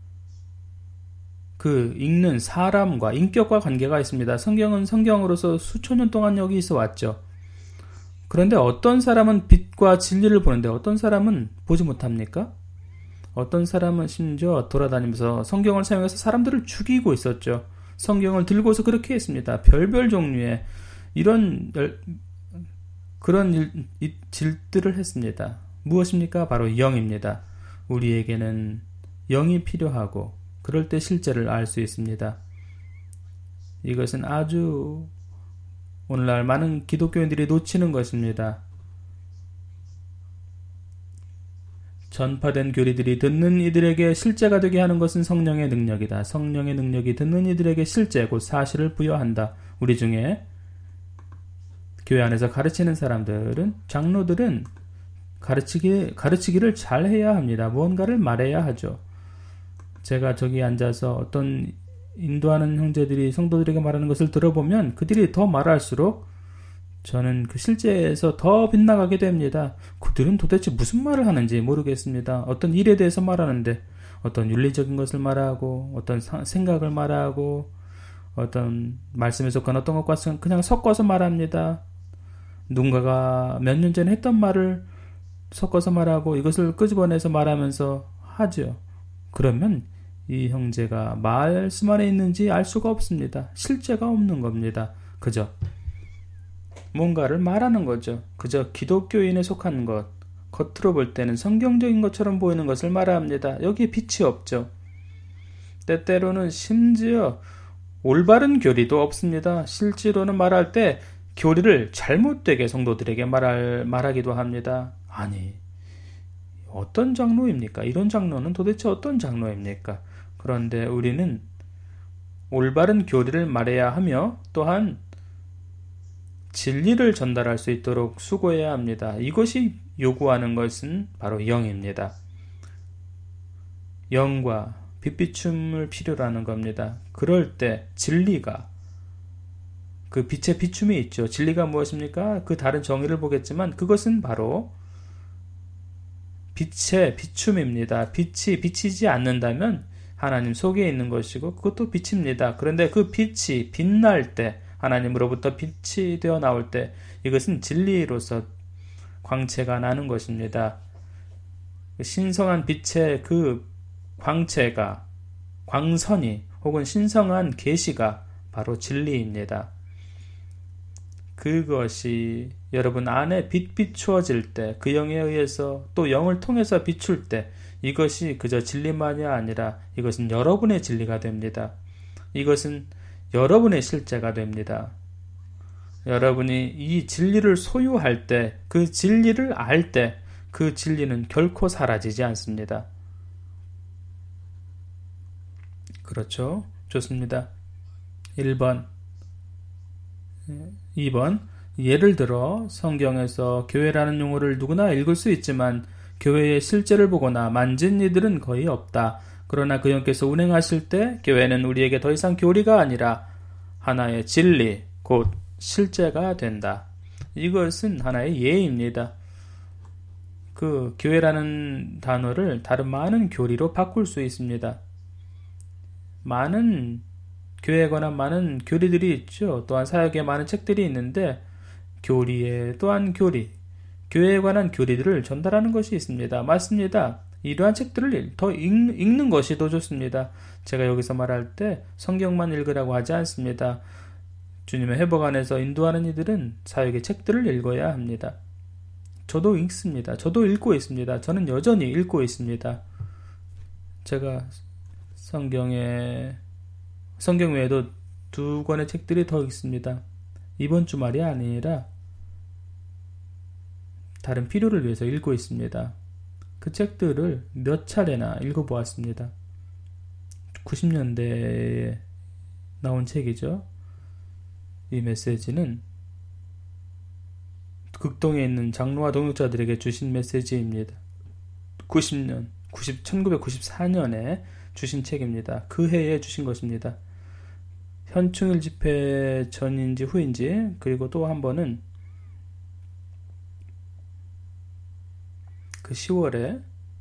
그 읽는 사람과 인격과 관계가 있습니다. 성경은 성경으로서 수천 년 동안 여기 있어 왔죠. 그런데 어떤 사람은 빛과 진리를 보는데 어떤 사람은 보지 못합니까? 어떤 사람은 심지어 돌아다니면서 성경을 사용해서 사람들을 죽이고 있었죠. 성경을 들고서 그렇게 했습니다. 별별 종류의 이런 그런 일, 이, 질들을 했습니다. 무엇입니까? 바로 영입니다. 우리에게는 영이 필요하고 그럴 때 실제를 알 수 있습니다. 이것은 아주 오늘날 많은 기독교인들이 놓치는 것입니다. 전파된 교리들이 듣는 이들에게 실제가 되게 하는 것은 성령의 능력이다. 성령의 능력이 듣는 이들에게 실제 곧 사실을 부여한다. 우리 중에 교회 안에서 가르치는 사람들은, 장로들은 가르치기, 가르치기를 잘 해야 합니다. 무언가를 말해야 하죠. 제가 저기 앉아서 어떤 인도하는 형제들이 성도들에게 말하는 것을 들어보면 그들이 더 말할수록 저는 그 실제에서 더 빗나가게 됩니다. 그들은 도대체 무슨 말을 하는지 모르겠습니다. 어떤 일에 대해서 말하는데 어떤 윤리적인 것을 말하고 어떤 사, 생각을 말하고 어떤 말씀에 속한 어떤 것과 그냥 섞어서 말합니다. 누군가가 몇 년 전에 했던 말을 섞어서 말하고 이것을 끄집어내서 말하면서 하죠. 그러면 이 형제가 말씀 안에 있는지 알 수가 없습니다. 실제가 없는 겁니다. 그저 뭔가를 말하는 거죠. 그저 기독교인에 속한 것, 겉으로 볼 때는 성경적인 것처럼 보이는 것을 말합니다. 여기에 빛이 없죠. 때때로는 심지어 올바른 교리도 없습니다. 실제로는 말할 때 교리를 잘못되게 성도들에게 말할, 말하기도 합니다. 아니, 어떤 장로입니까? 이런 장로는 도대체 어떤 장로입니까? 그런데 우리는 올바른 교리를 말해야 하며 또한 진리를 전달할 수 있도록 수고해야 합니다. 이것이 요구하는 것은 바로 영입니다. 영과 빛비춤을 필요로 하는 겁니다. 그럴 때 진리가, 그 빛의 비춤이 있죠. 진리가 무엇입니까? 그 다른 정의를 보겠지만 그것은 바로 빛의 비춤입니다. 빛이 비치지 않는다면 하나님 속에 있는 것이고 그것도 빛입니다. 그런데 그 빛이 빛날 때, 하나님으로부터 빛이 되어 나올 때 이것은 진리로서 광채가 나는 것입니다. 신성한 빛의 그 광채가, 광선이 혹은 신성한 계시가 바로 진리입니다. 그것이 여러분 안에 빛 비추어질 때, 그 영에 의해서 또 영을 통해서 비출 때 이것이 그저 진리만이 아니라 이것은 여러분의 진리가 됩니다. 이것은 여러분의 실제가 됩니다. 여러분이 이 진리를 소유할 때, 그 진리를 알 때 그 진리는 결코 사라지지 않습니다. 그렇죠? 좋습니다. 일 번, 이 번, 예를 들어 성경에서 교회라는 용어를 누구나 읽을 수 있지만 교회의 실제를 보거나 만진 이들은 거의 없다. 그러나 그 영께서 운행하실 때 교회는 우리에게 더 이상 교리가 아니라 하나의 진리, 곧 실제가 된다. 이것은 하나의 예입니다. 그 교회라는 단어를 다른 많은 교리로 바꿀 수 있습니다. 많은 교회에 관한 많은 교리들이 있죠. 또한 사역에 많은 책들이 있는데 교리에 또한 교리, 교회에 관한 교리들을 전달하는 것이 있습니다. 맞습니다. 이러한 책들을 더 읽, 읽는 것이 더 좋습니다. 제가 여기서 말할 때 성경만 읽으라고 하지 않습니다. 주님의 회복 안에서 인도하는 이들은 사역의 책들을 읽어야 합니다. 저도 읽습니다. 저도 읽고 있습니다. 저는 여전히 읽고 있습니다. 제가 성경에 성경 외에도 두 권의 책들이 더 있습니다. 이번 주말이 아니라 다른 필요를 위해서 읽고 있습니다. 그 책들을 몇 차례나 읽어보았습니다. 구십 년대에 나온 책이죠. 이 메시지는 극동에 있는 장로와 동역자들에게 주신 메시지입니다. 구십 년, 천구백구십사 년에 주신 책입니다. 그 해에 주신 것입니다. 현충일 집회 전인지 후인지, 그리고 또 한 번은 그 시월에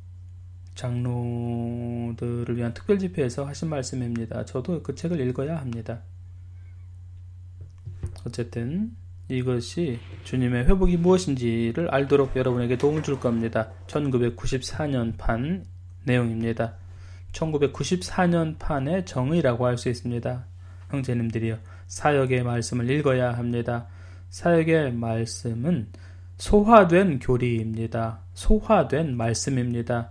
장로들을 위한 특별 집회에서 하신 말씀입니다. 저도 그 책을 읽어야 합니다. 어쨌든 이것이 주님의 회복이 무엇인지를 알도록 여러분에게 도움을 줄 겁니다. 천구백구십사 년판 내용입니다. 천구백구십사 년판의 정의라고 할 수 있습니다. 형제님들이여, 사역의 말씀을 읽어야 합니다. 사역의 말씀은 소화된 교리입니다. 소화된 말씀입니다.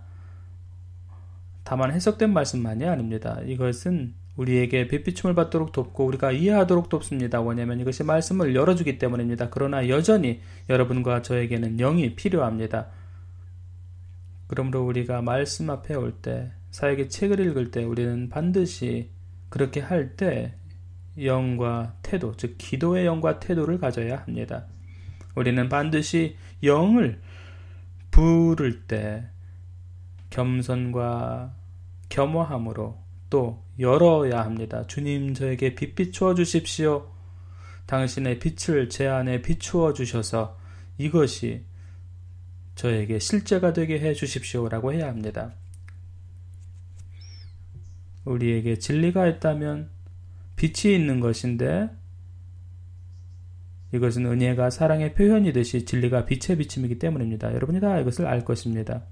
다만 해석된 말씀만이 아닙니다. 이것은 우리에게 빛비춤을 받도록 돕고 우리가 이해하도록 돕습니다. 왜냐하면 이것이 말씀을 열어주기 때문입니다. 그러나 여전히 여러분과 저에게는 영이 필요합니다. 그러므로 우리가 말씀 앞에 올 때, 사역의 책을 읽을 때 우리는 반드시 그렇게 할 때 영과 태도, 즉 기도의 영과 태도를 가져야 합니다. 우리는 반드시 영을 부를 때 겸손과 겸허함으로 또 열어야 합니다. 주님, 저에게 빛 비추어 주십시오. 당신의 빛을 제 안에 비추어 주셔서 이것이 저에게 실제가 되게 해 주십시오라고 해야 합니다. 우리에게 진리가 있다면 빛이 있는 것인데 이것은 은혜가 사랑의 표현이듯이 진리가 빛의 비침이기 때문입니다. 여러분이 다 이것을 알 것입니다.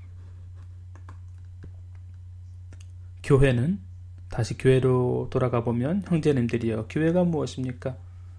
교회는, 다시 교회로 돌아가 보면 형제님들이여, 교회가 무엇입니까?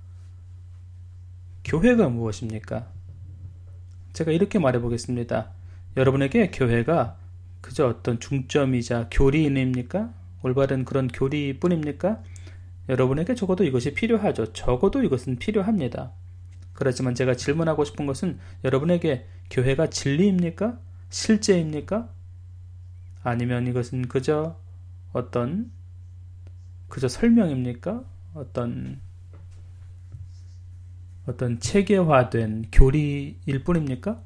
교회가 무엇입니까? 제가 이렇게 말해보겠습니다. 여러분에게 교회가 그저 어떤 중점이자 교리입니까? 올바른 그런 교리뿐입니까? 여러분에게 적어도 이것이 필요하죠. 적어도 이것은 필요합니다. 그렇지만 제가 질문하고 싶은 것은 여러분에게 교회가 진리입니까? 실제입니까? 아니면 이것은 그저 어떤 그저 설명입니까? 어떤 어떤 체계화된 교리일 뿐입니까?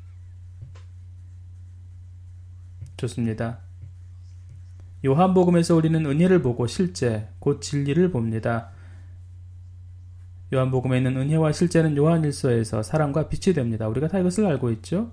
좋습니다. 요한복음에서 우리는 은혜를 보고 실제, 곧 진리를 봅니다. 요한복음에 있는 은혜와 실제는 요한일서에서 사랑과 빛이 됩니다. 우리가 다 이것을 알고 있죠?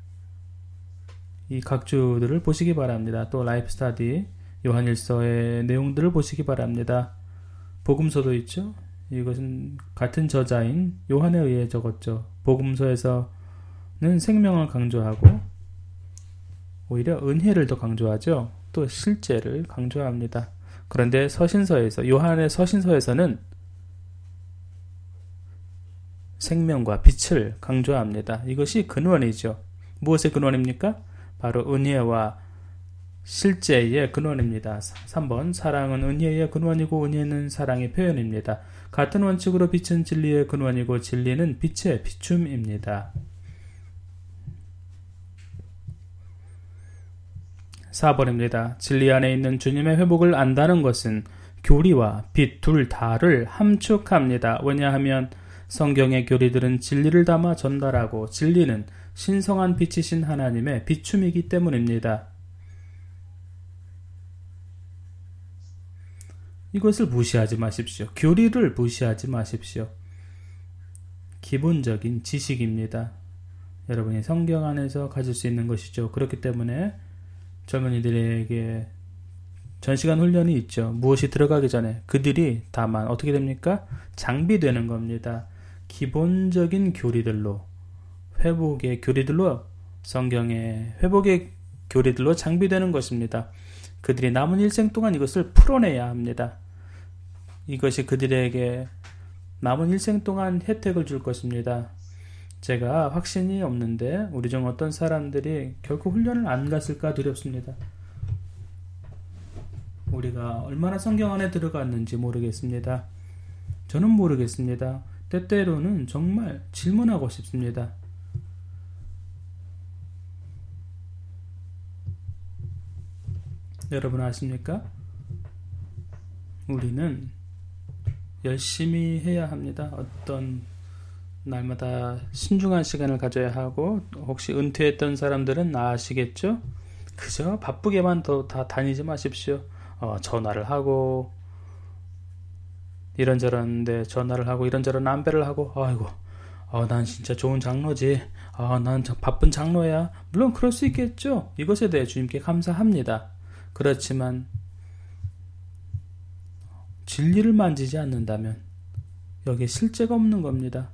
이 각주들을 보시기 바랍니다. 또 라이프 스타디, 요한일서의 내용들을 보시기 바랍니다. 복음서도 있죠? 이것은 같은 저자인 요한에 의해 적었죠. 복음서에서는 생명을 강조하고 오히려 은혜를 더 강조하죠. 또 실제를 강조합니다. 그런데 서신서에서, 요한의 서신서에서는 생명과 빛을 강조합니다. 이것이 근원이죠. 무엇의 근원입니까? 바로 은혜와 실제의 근원입니다. 삼 번, 사랑은 은혜의 근원이고 은혜는 사랑의 표현입니다. 같은 원칙으로 빛은 진리의 근원이고 진리는 빛의 비춤입니다. 사 번입니다. 진리 안에 있는 주님의 회복을 안다는 것은 교리와 빛 둘 다를 함축합니다. 왜냐하면 성경의 교리들은 진리를 담아 전달하고 진리는 신성한 빛이신 하나님의 비춤이기 때문입니다. 이것을 무시하지 마십시오. 교리를 무시하지 마십시오. 기본적인 지식입니다. 여러분이 성경 안에서 가질 수 있는 것이죠. 그렇기 때문에 젊은이들에게 전시간 훈련이 있죠. 무엇이 들어가기 전에 그들이 다만 어떻게 됩니까? 장비되는 겁니다. 기본적인 교리들로, 회복의 교리들로, 성경의 회복의 교리들로 장비되는 것입니다. 그들이 남은 일생 동안 이것을 풀어내야 합니다. 이것이 그들에게 남은 일생 동안 혜택을 줄 것입니다. 제가 확신이 없는데 우리 중 어떤 사람들이 결코 훈련을 안 갔을까 두렵습니다. 우리가 얼마나 성경 안에 들어갔는지 모르겠습니다. 저는 모르겠습니다. 때때로는 정말 질문하고 싶습니다. 여러분 아십니까? 우리는 열심히 해야 합니다. 어떤 날마다 신중한 시간을 가져야 하고, 혹시 은퇴했던 사람들은 아시겠죠? 그저 바쁘게만 더 다 다니지 마십시오. 어, 전화를 하고 이런저런 데 전화를 하고 이런저런 안배를 하고, 아이고 어, 난 진짜 좋은 장로지, 아, 난 바쁜 장로야. 물론 그럴 수 있겠죠. 이것에 대해 주님께 감사합니다. 그렇지만 진리를 만지지 않는다면 여기에 실제가 없는 겁니다.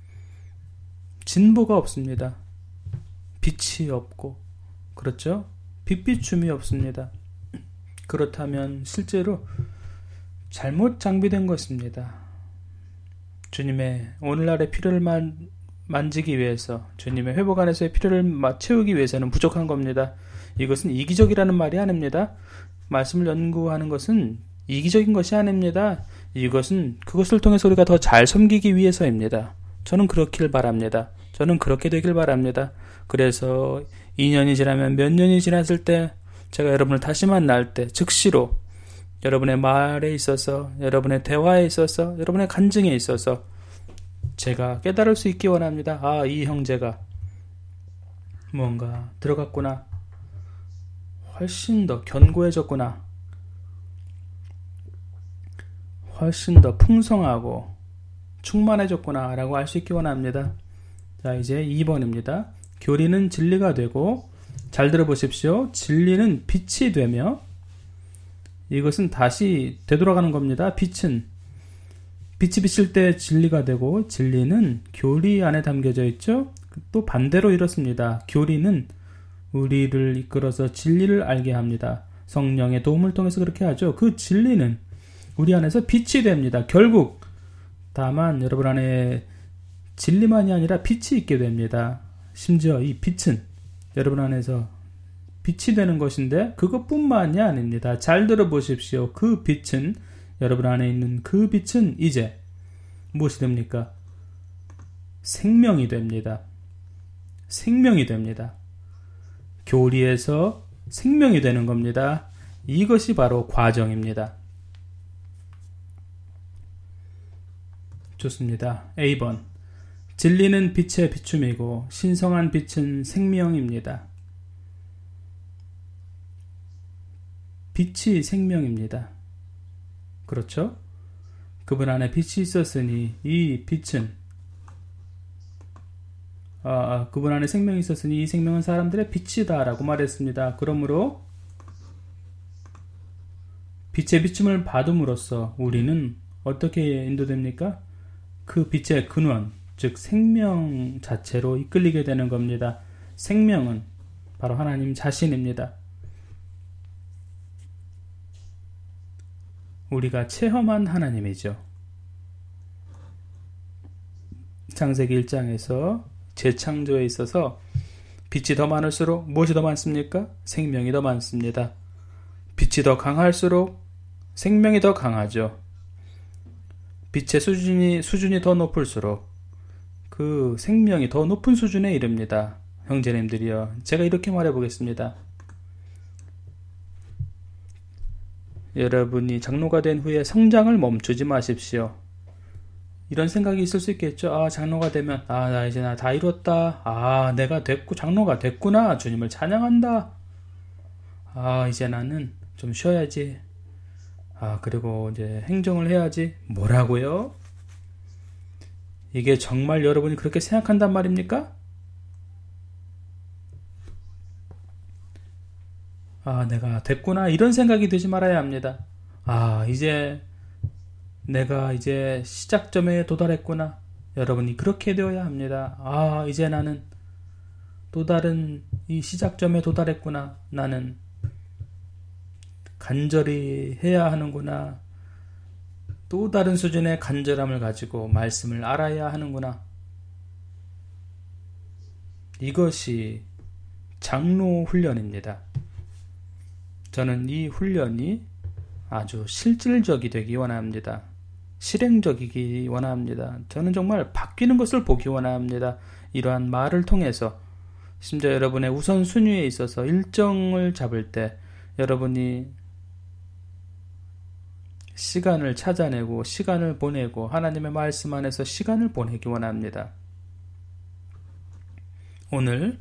진보가 없습니다. 빛이 없고, 그렇죠? 빛비춤이 없습니다. 그렇다면 실제로 잘못 장비된 것입니다. 주님의 오늘날의 필요를 만, 만지기 위해서, 주님의 회복 안에서의 필요를 채우기 위해서는 부족한 겁니다. 이것은 이기적이라는 말이 아닙니다. 말씀을 연구하는 것은 이기적인 것이 아닙니다. 이것은 그것을 통해서 우리가 더 잘 섬기기 위해서입니다. 저는 그렇길 바랍니다. 저는 그렇게 되길 바랍니다. 그래서 이 년이 지나면 몇 년이 지났을 때 제가 여러분을 다시 만날 때 즉시로 여러분의 말에 있어서, 여러분의 대화에 있어서, 여러분의 간증에 있어서 제가 깨달을 수 있기 원합니다. 아, 이 형제가 뭔가 들어갔구나. 훨씬 더 견고해졌구나. 훨씬 더 풍성하고 충만해졌구나 라고 알 수 있기 원합니다. 자, 이제 이 번입니다. 교리는 진리가 되고, 잘 들어보십시오. 진리는 빛이 되며, 이것은 다시 되돌아가는 겁니다. 빛은 빛이 비칠 때 진리가 되고, 진리는 교리 안에 담겨져 있죠. 또 반대로 이렇습니다. 교리는 우리를 이끌어서 진리를 알게 합니다. 성령의 도움을 통해서 그렇게 하죠. 그 진리는 우리 안에서 빛이 됩니다. 결국 다만 여러분 안에 진리만이 아니라 빛이 있게 됩니다. 심지어 이 빛은 여러분 안에서 빛이 되는 것인데 그것뿐만이 아닙니다. 잘 들어보십시오. 그 빛은, 여러분 안에 있는 그 빛은 이제 무엇이 됩니까? 생명이 됩니다. 생명이 됩니다. 교리에서 생명이 되는 겁니다. 이것이 바로 과정입니다. 좋습니다. 에이 번. 진리는 빛의 비춤이고 신성한 빛은 생명입니다. 빛이 생명입니다. 그렇죠? 그분 안에 빛이 있었으니 이 빛은 아, 아, 그분 안에 생명이 있었으니 이 생명은 사람들의 빛이다 라고 말했습니다. 그러므로 빛의 비춤을 받음으로써 우리는 어떻게 인도됩니까? 그 빛의 근원, 즉 생명 자체로 이끌리게 되는 겁니다. 생명은 바로 하나님 자신입니다. 우리가 체험한 하나님이죠. 창세기 일 장에서 재창조에 있어서 빛이 더 많을수록 무엇이 더 많습니까? 생명이 더 많습니다. 빛이 더 강할수록 생명이 더 강하죠. 빛의 수준이, 수준이 더 높을수록 그 생명이 더 높은 수준에 이릅니다. 형제님들이여, 제가 이렇게 말해보겠습니다. 여러분이 장로가 된 후에 성장을 멈추지 마십시오. 이런 생각이 있을 수 있겠죠. 아, 장로가 되면 아, 나 이제 나 다 이뤘다. 아, 내가 됐고 장로가 됐구나. 주님을 찬양한다. 아, 이제 나는 좀 쉬어야지. 아, 그리고 이제 행정을 해야지. 뭐라고요? 이게 정말 여러분이 그렇게 생각한단 말입니까? 아, 내가 됐구나. 이런 생각이 들지 말아야 합니다. 아, 이제 내가 이제 시작점에 도달했구나. 여러분이 그렇게 되어야 합니다. 아, 이제 나는 또 다른 이 시작점에 도달했구나. 나는 간절히 해야 하는구나. 또 다른 수준의 간절함을 가지고 말씀을 알아야 하는구나. 이것이 장로 훈련입니다. 저는 이 훈련이 아주 실질적이 되기 원합니다. 실행적이기 원합니다. 저는 정말 바뀌는 것을 보기 원합니다. 이러한 말을 통해서 심지어 여러분의 우선순위에 있어서 일정을 잡을 때 여러분이 시간을 찾아내고 시간을 보내고 하나님의 말씀 안에서 시간을 보내기 원합니다. 오늘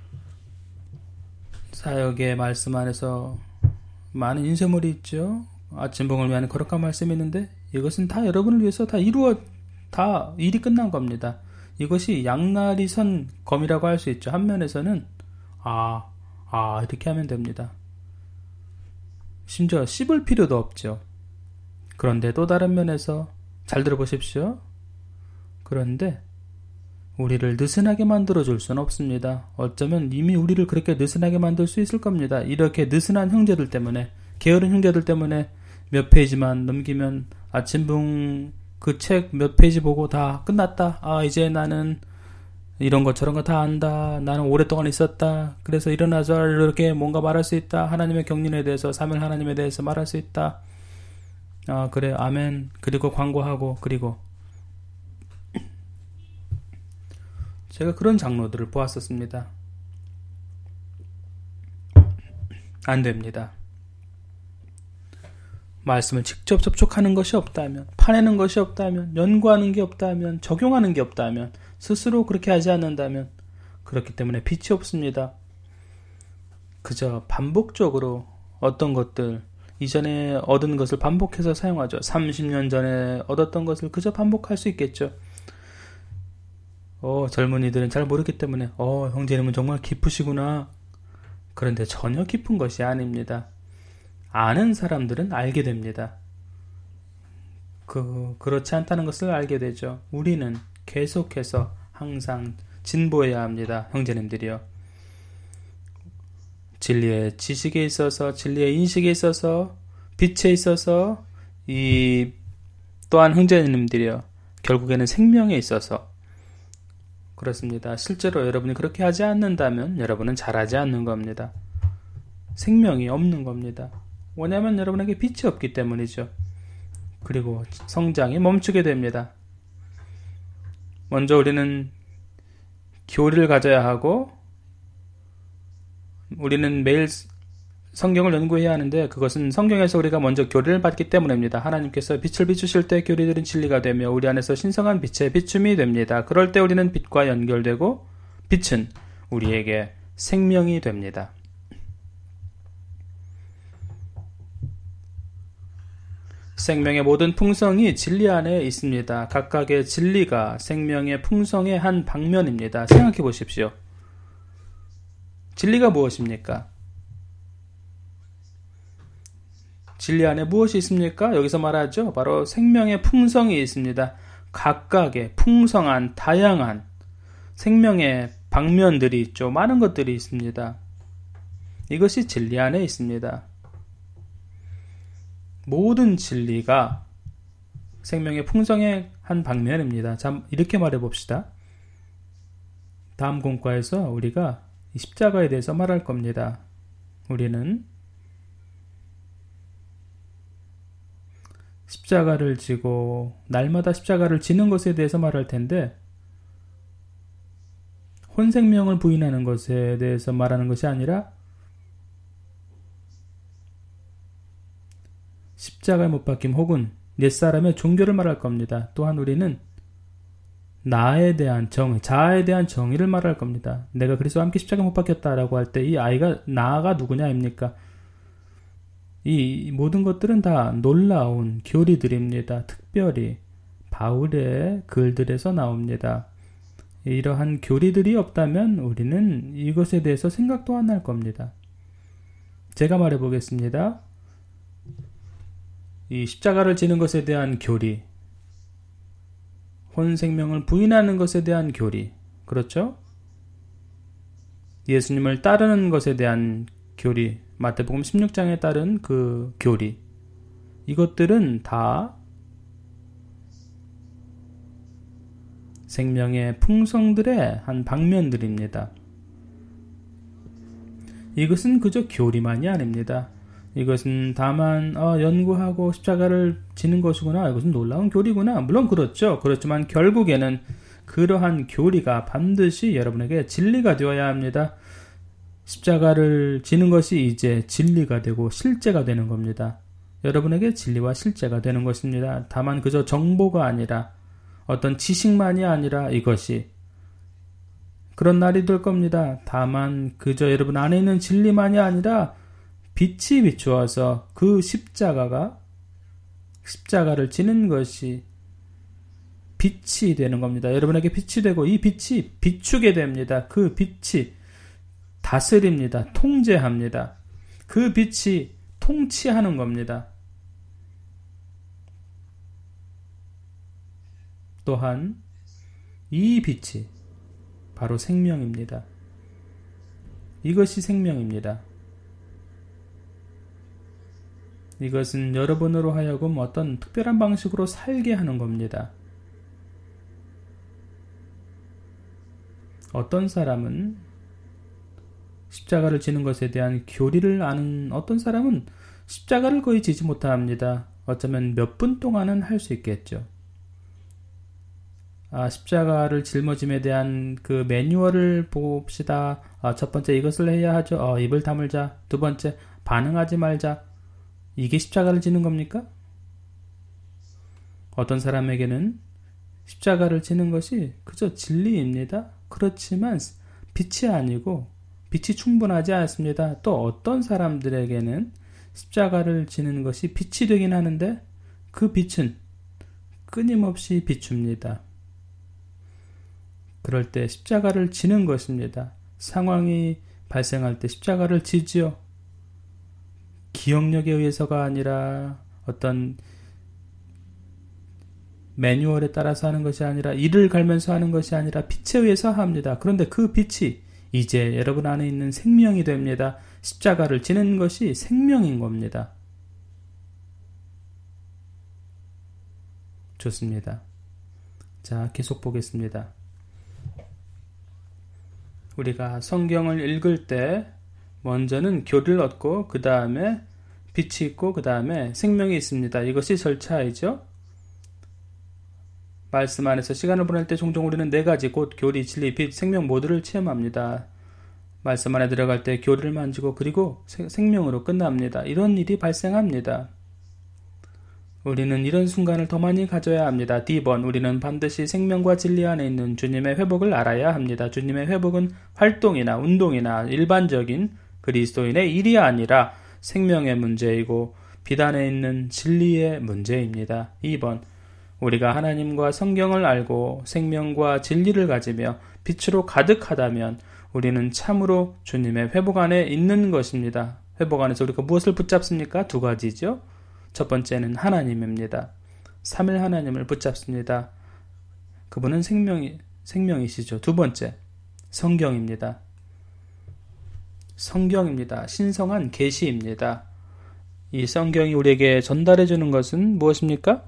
사역의 말씀 안에서 많은 인쇄물이 있죠. 아침봉을 위한 거룩한 말씀이 있는데 이것은 다 여러분을 위해서 다 이루어 다 일이 끝난 겁니다. 이것이 양날이 선 검이라고 할 수 있죠. 한 면에서는 아, 아 이렇게 하면 됩니다. 심지어 씹을 필요도 없죠. 그런데 또 다른 면에서 잘 들어보십시오. 그런데 우리를 느슨하게 만들어줄 수는 없습니다. 어쩌면 이미 우리를 그렇게 느슨하게 만들 수 있을 겁니다. 이렇게 느슨한 형제들 때문에, 게으른 형제들 때문에 몇 페이지만 넘기면 아침붕 그 책 몇 페이지 보고 다 끝났다. 아, 이제 나는 이런 거 저런 거 다 안다. 나는 오랫동안 있었다. 그래서 일어나서 이렇게 뭔가 말할 수 있다. 하나님의 경륜에 대해서, 삼일 하나님에 대해서 말할 수 있다. 아, 그래, 아멘. 그리고 광고하고, 그리고 제가 그런 장로들을 보았었습니다. 안 됩니다. 말씀을 직접 접촉하는 것이 없다면, 파내는 것이 없다면, 연구하는 게 없다면, 적용하는 게 없다면, 스스로 그렇게 하지 않는다면, 그렇기 때문에 빛이 없습니다. 그저 반복적으로 어떤 것들, 이전에 얻은 것을 반복해서 사용하죠. 삼십 년 전에 얻었던 것을 그저 반복할 수 있겠죠. 어, 젊은이들은 잘 모르기 때문에 어, 형제님은 정말 깊으시구나. 그런데 전혀 깊은 것이 아닙니다. 아는 사람들은 알게 됩니다. 그, 그렇지 않다는 것을 알게 되죠. 우리는 계속해서 항상 진보해야 합니다. 형제님들이요. 진리의 지식에 있어서, 진리의 인식에 있어서, 빛에 있어서, 이 또한 형제님들이요. 결국에는 생명에 있어서 그렇습니다. 실제로 여러분이 그렇게 하지 않는다면 여러분은 잘하지 않는 겁니다. 생명이 없는 겁니다. 왜냐하면 여러분에게 빛이 없기 때문이죠. 그리고 성장이 멈추게 됩니다. 먼저 우리는 교리를 가져야 하고 우리는 매일 성경을 연구해야 하는데 그것은 성경에서 우리가 먼저 교리를 받기 때문입니다. 하나님께서 빛을 비추실 때 교리들은 진리가 되며 우리 안에서 신성한 빛의 비춤이 됩니다. 그럴 때 우리는 빛과 연결되고 빛은 우리에게 생명이 됩니다. 생명의 모든 풍성이 진리 안에 있습니다. 각각의 진리가 생명의 풍성의 한 방면입니다. 생각해 보십시오. 진리가 무엇입니까? 진리 안에 무엇이 있습니까? 여기서 말하죠. 바로 생명의 풍성이 있습니다. 각각의 풍성한 다양한 생명의 방면들이 있죠. 많은 것들이 있습니다. 이것이 진리 안에 있습니다. 모든 진리가 생명의 풍성의 한 방면입니다. 자, 이렇게 말해 봅시다. 다음 공과에서 우리가 십자가에 대해서 말할 겁니다. 우리는 십자가를 지고 날마다 십자가를 지는 것에 대해서 말할 텐데 혼생명을 부인하는 것에 대해서 말하는 것이 아니라 십자가에 못 박힘 혹은 옛사람의 종교를 말할 겁니다. 또한 우리는 나에 대한 정의, 자아에 대한 정의를 말할 겁니다. 내가 그리스도와 함께 십자가에 못 박혔다라고 할 때 이 아이가 나가 누구냐입니까? 이 모든 것들은 다 놀라운 교리들입니다. 특별히 바울의 글들에서 나옵니다. 이러한 교리들이 없다면 우리는 이것에 대해서 생각도 안 할 겁니다. 제가 말해보겠습니다. 이 십자가를 지는 것에 대한 교리, 혼생명을 부인하는 것에 대한 교리, 그렇죠? 예수님을 따르는 것에 대한 교리, 마태복음 십육 장에 따른 그 교리, 이것들은 다 생명의 풍성들의 한 방면들입니다. 이것은 그저 교리만이 아닙니다. 이것은 다만 어, 연구하고 십자가를 지는 것이구나. 이것은 놀라운 교리구나. 물론 그렇죠. 그렇지만 결국에는 그러한 교리가 반드시 여러분에게 진리가 되어야 합니다. 십자가를 지는 것이 이제 진리가 되고 실제가 되는 겁니다. 여러분에게 진리와 실제가 되는 것입니다. 다만 그저 정보가 아니라 어떤 지식만이 아니라 이것이 그런 날이 될 겁니다. 다만 그저 여러분 안에 있는 진리만이 아니라 빛이 비추어서 그 십자가가 십자가를 지는 것이 빛이 되는 겁니다. 여러분에게 빛이 되고 이 빛이 비추게 됩니다. 그 빛이 다스립니다. 통제합니다. 그 빛이 통치하는 겁니다. 또한 이 빛이 바로 생명입니다. 이것이 생명입니다. 이것은 여러분으로 하여금 어떤 특별한 방식으로 살게 하는 겁니다. 어떤 사람은 십자가를 지는 것에 대한 교리를 아는 어떤 사람은 십자가를 거의 지지 못합니다. 어쩌면 몇 분 동안은 할 수 있겠죠. 아, 십자가를 짊어짐에 대한 그 매뉴얼을 봅시다. 아, 첫 번째 이것을 해야 하죠. 어, 입을 다물자. 두 번째 반응하지 말자. 이게 십자가를 지는 겁니까? 어떤 사람에게는 십자가를 지는 것이 그저 진리입니다. 그렇지만 빛이 아니고 빛이 충분하지 않습니다. 또 어떤 사람들에게는 십자가를 지는 것이 빛이 되긴 하는데 그 빛은 끊임없이 비춥니다. 그럴 때 십자가를 지는 것입니다. 상황이 발생할 때 십자가를 지지요. 기억력에 의해서가 아니라 어떤 매뉴얼에 따라서 하는 것이 아니라 이를 갈면서 하는 것이 아니라 빛에 의해서 합니다. 그런데 그 빛이 이제 여러분 안에 있는 생명이 됩니다. 십자가를 지는 것이 생명인 겁니다. 좋습니다. 자, 계속 보겠습니다. 우리가 성경을 읽을 때 먼저는 교리를 얻고 그 다음에 빛이 있고 그 다음에 생명이 있습니다. 이것이 절차이죠. 말씀 안에서 시간을 보낼 때 종종 우리는 네 가지 곧 교리, 진리, 빛, 생명 모두를 체험합니다. 말씀 안에 들어갈 때 교리를 만지고 그리고 생명으로 끝납니다. 이런 일이 발생합니다. 우리는 이런 순간을 더 많이 가져야 합니다. 디 번, 우리는 반드시 생명과 진리 안에 있는 주님의 회복을 알아야 합니다. 주님의 회복은 활동이나 운동이나 일반적인 그리스도인의 일이 아니라 생명의 문제이고 빛 안에 있는 진리의 문제입니다. 이 번, 우리가 하나님과 성경을 알고 생명과 진리를 가지며 빛으로 가득하다면 우리는 참으로 주님의 회복 안에 있는 것입니다. 회복 안에서 우리가 무엇을 붙잡습니까? 두 가지죠. 첫 번째는 하나님입니다. 삼일 하나님을 붙잡습니다. 그분은 생명이, 생명이시죠. 두 번째, 성경입니다. 성경입니다. 신성한 계시입니다. 이 성경이 우리에게 전달해 주는 것은 무엇입니까?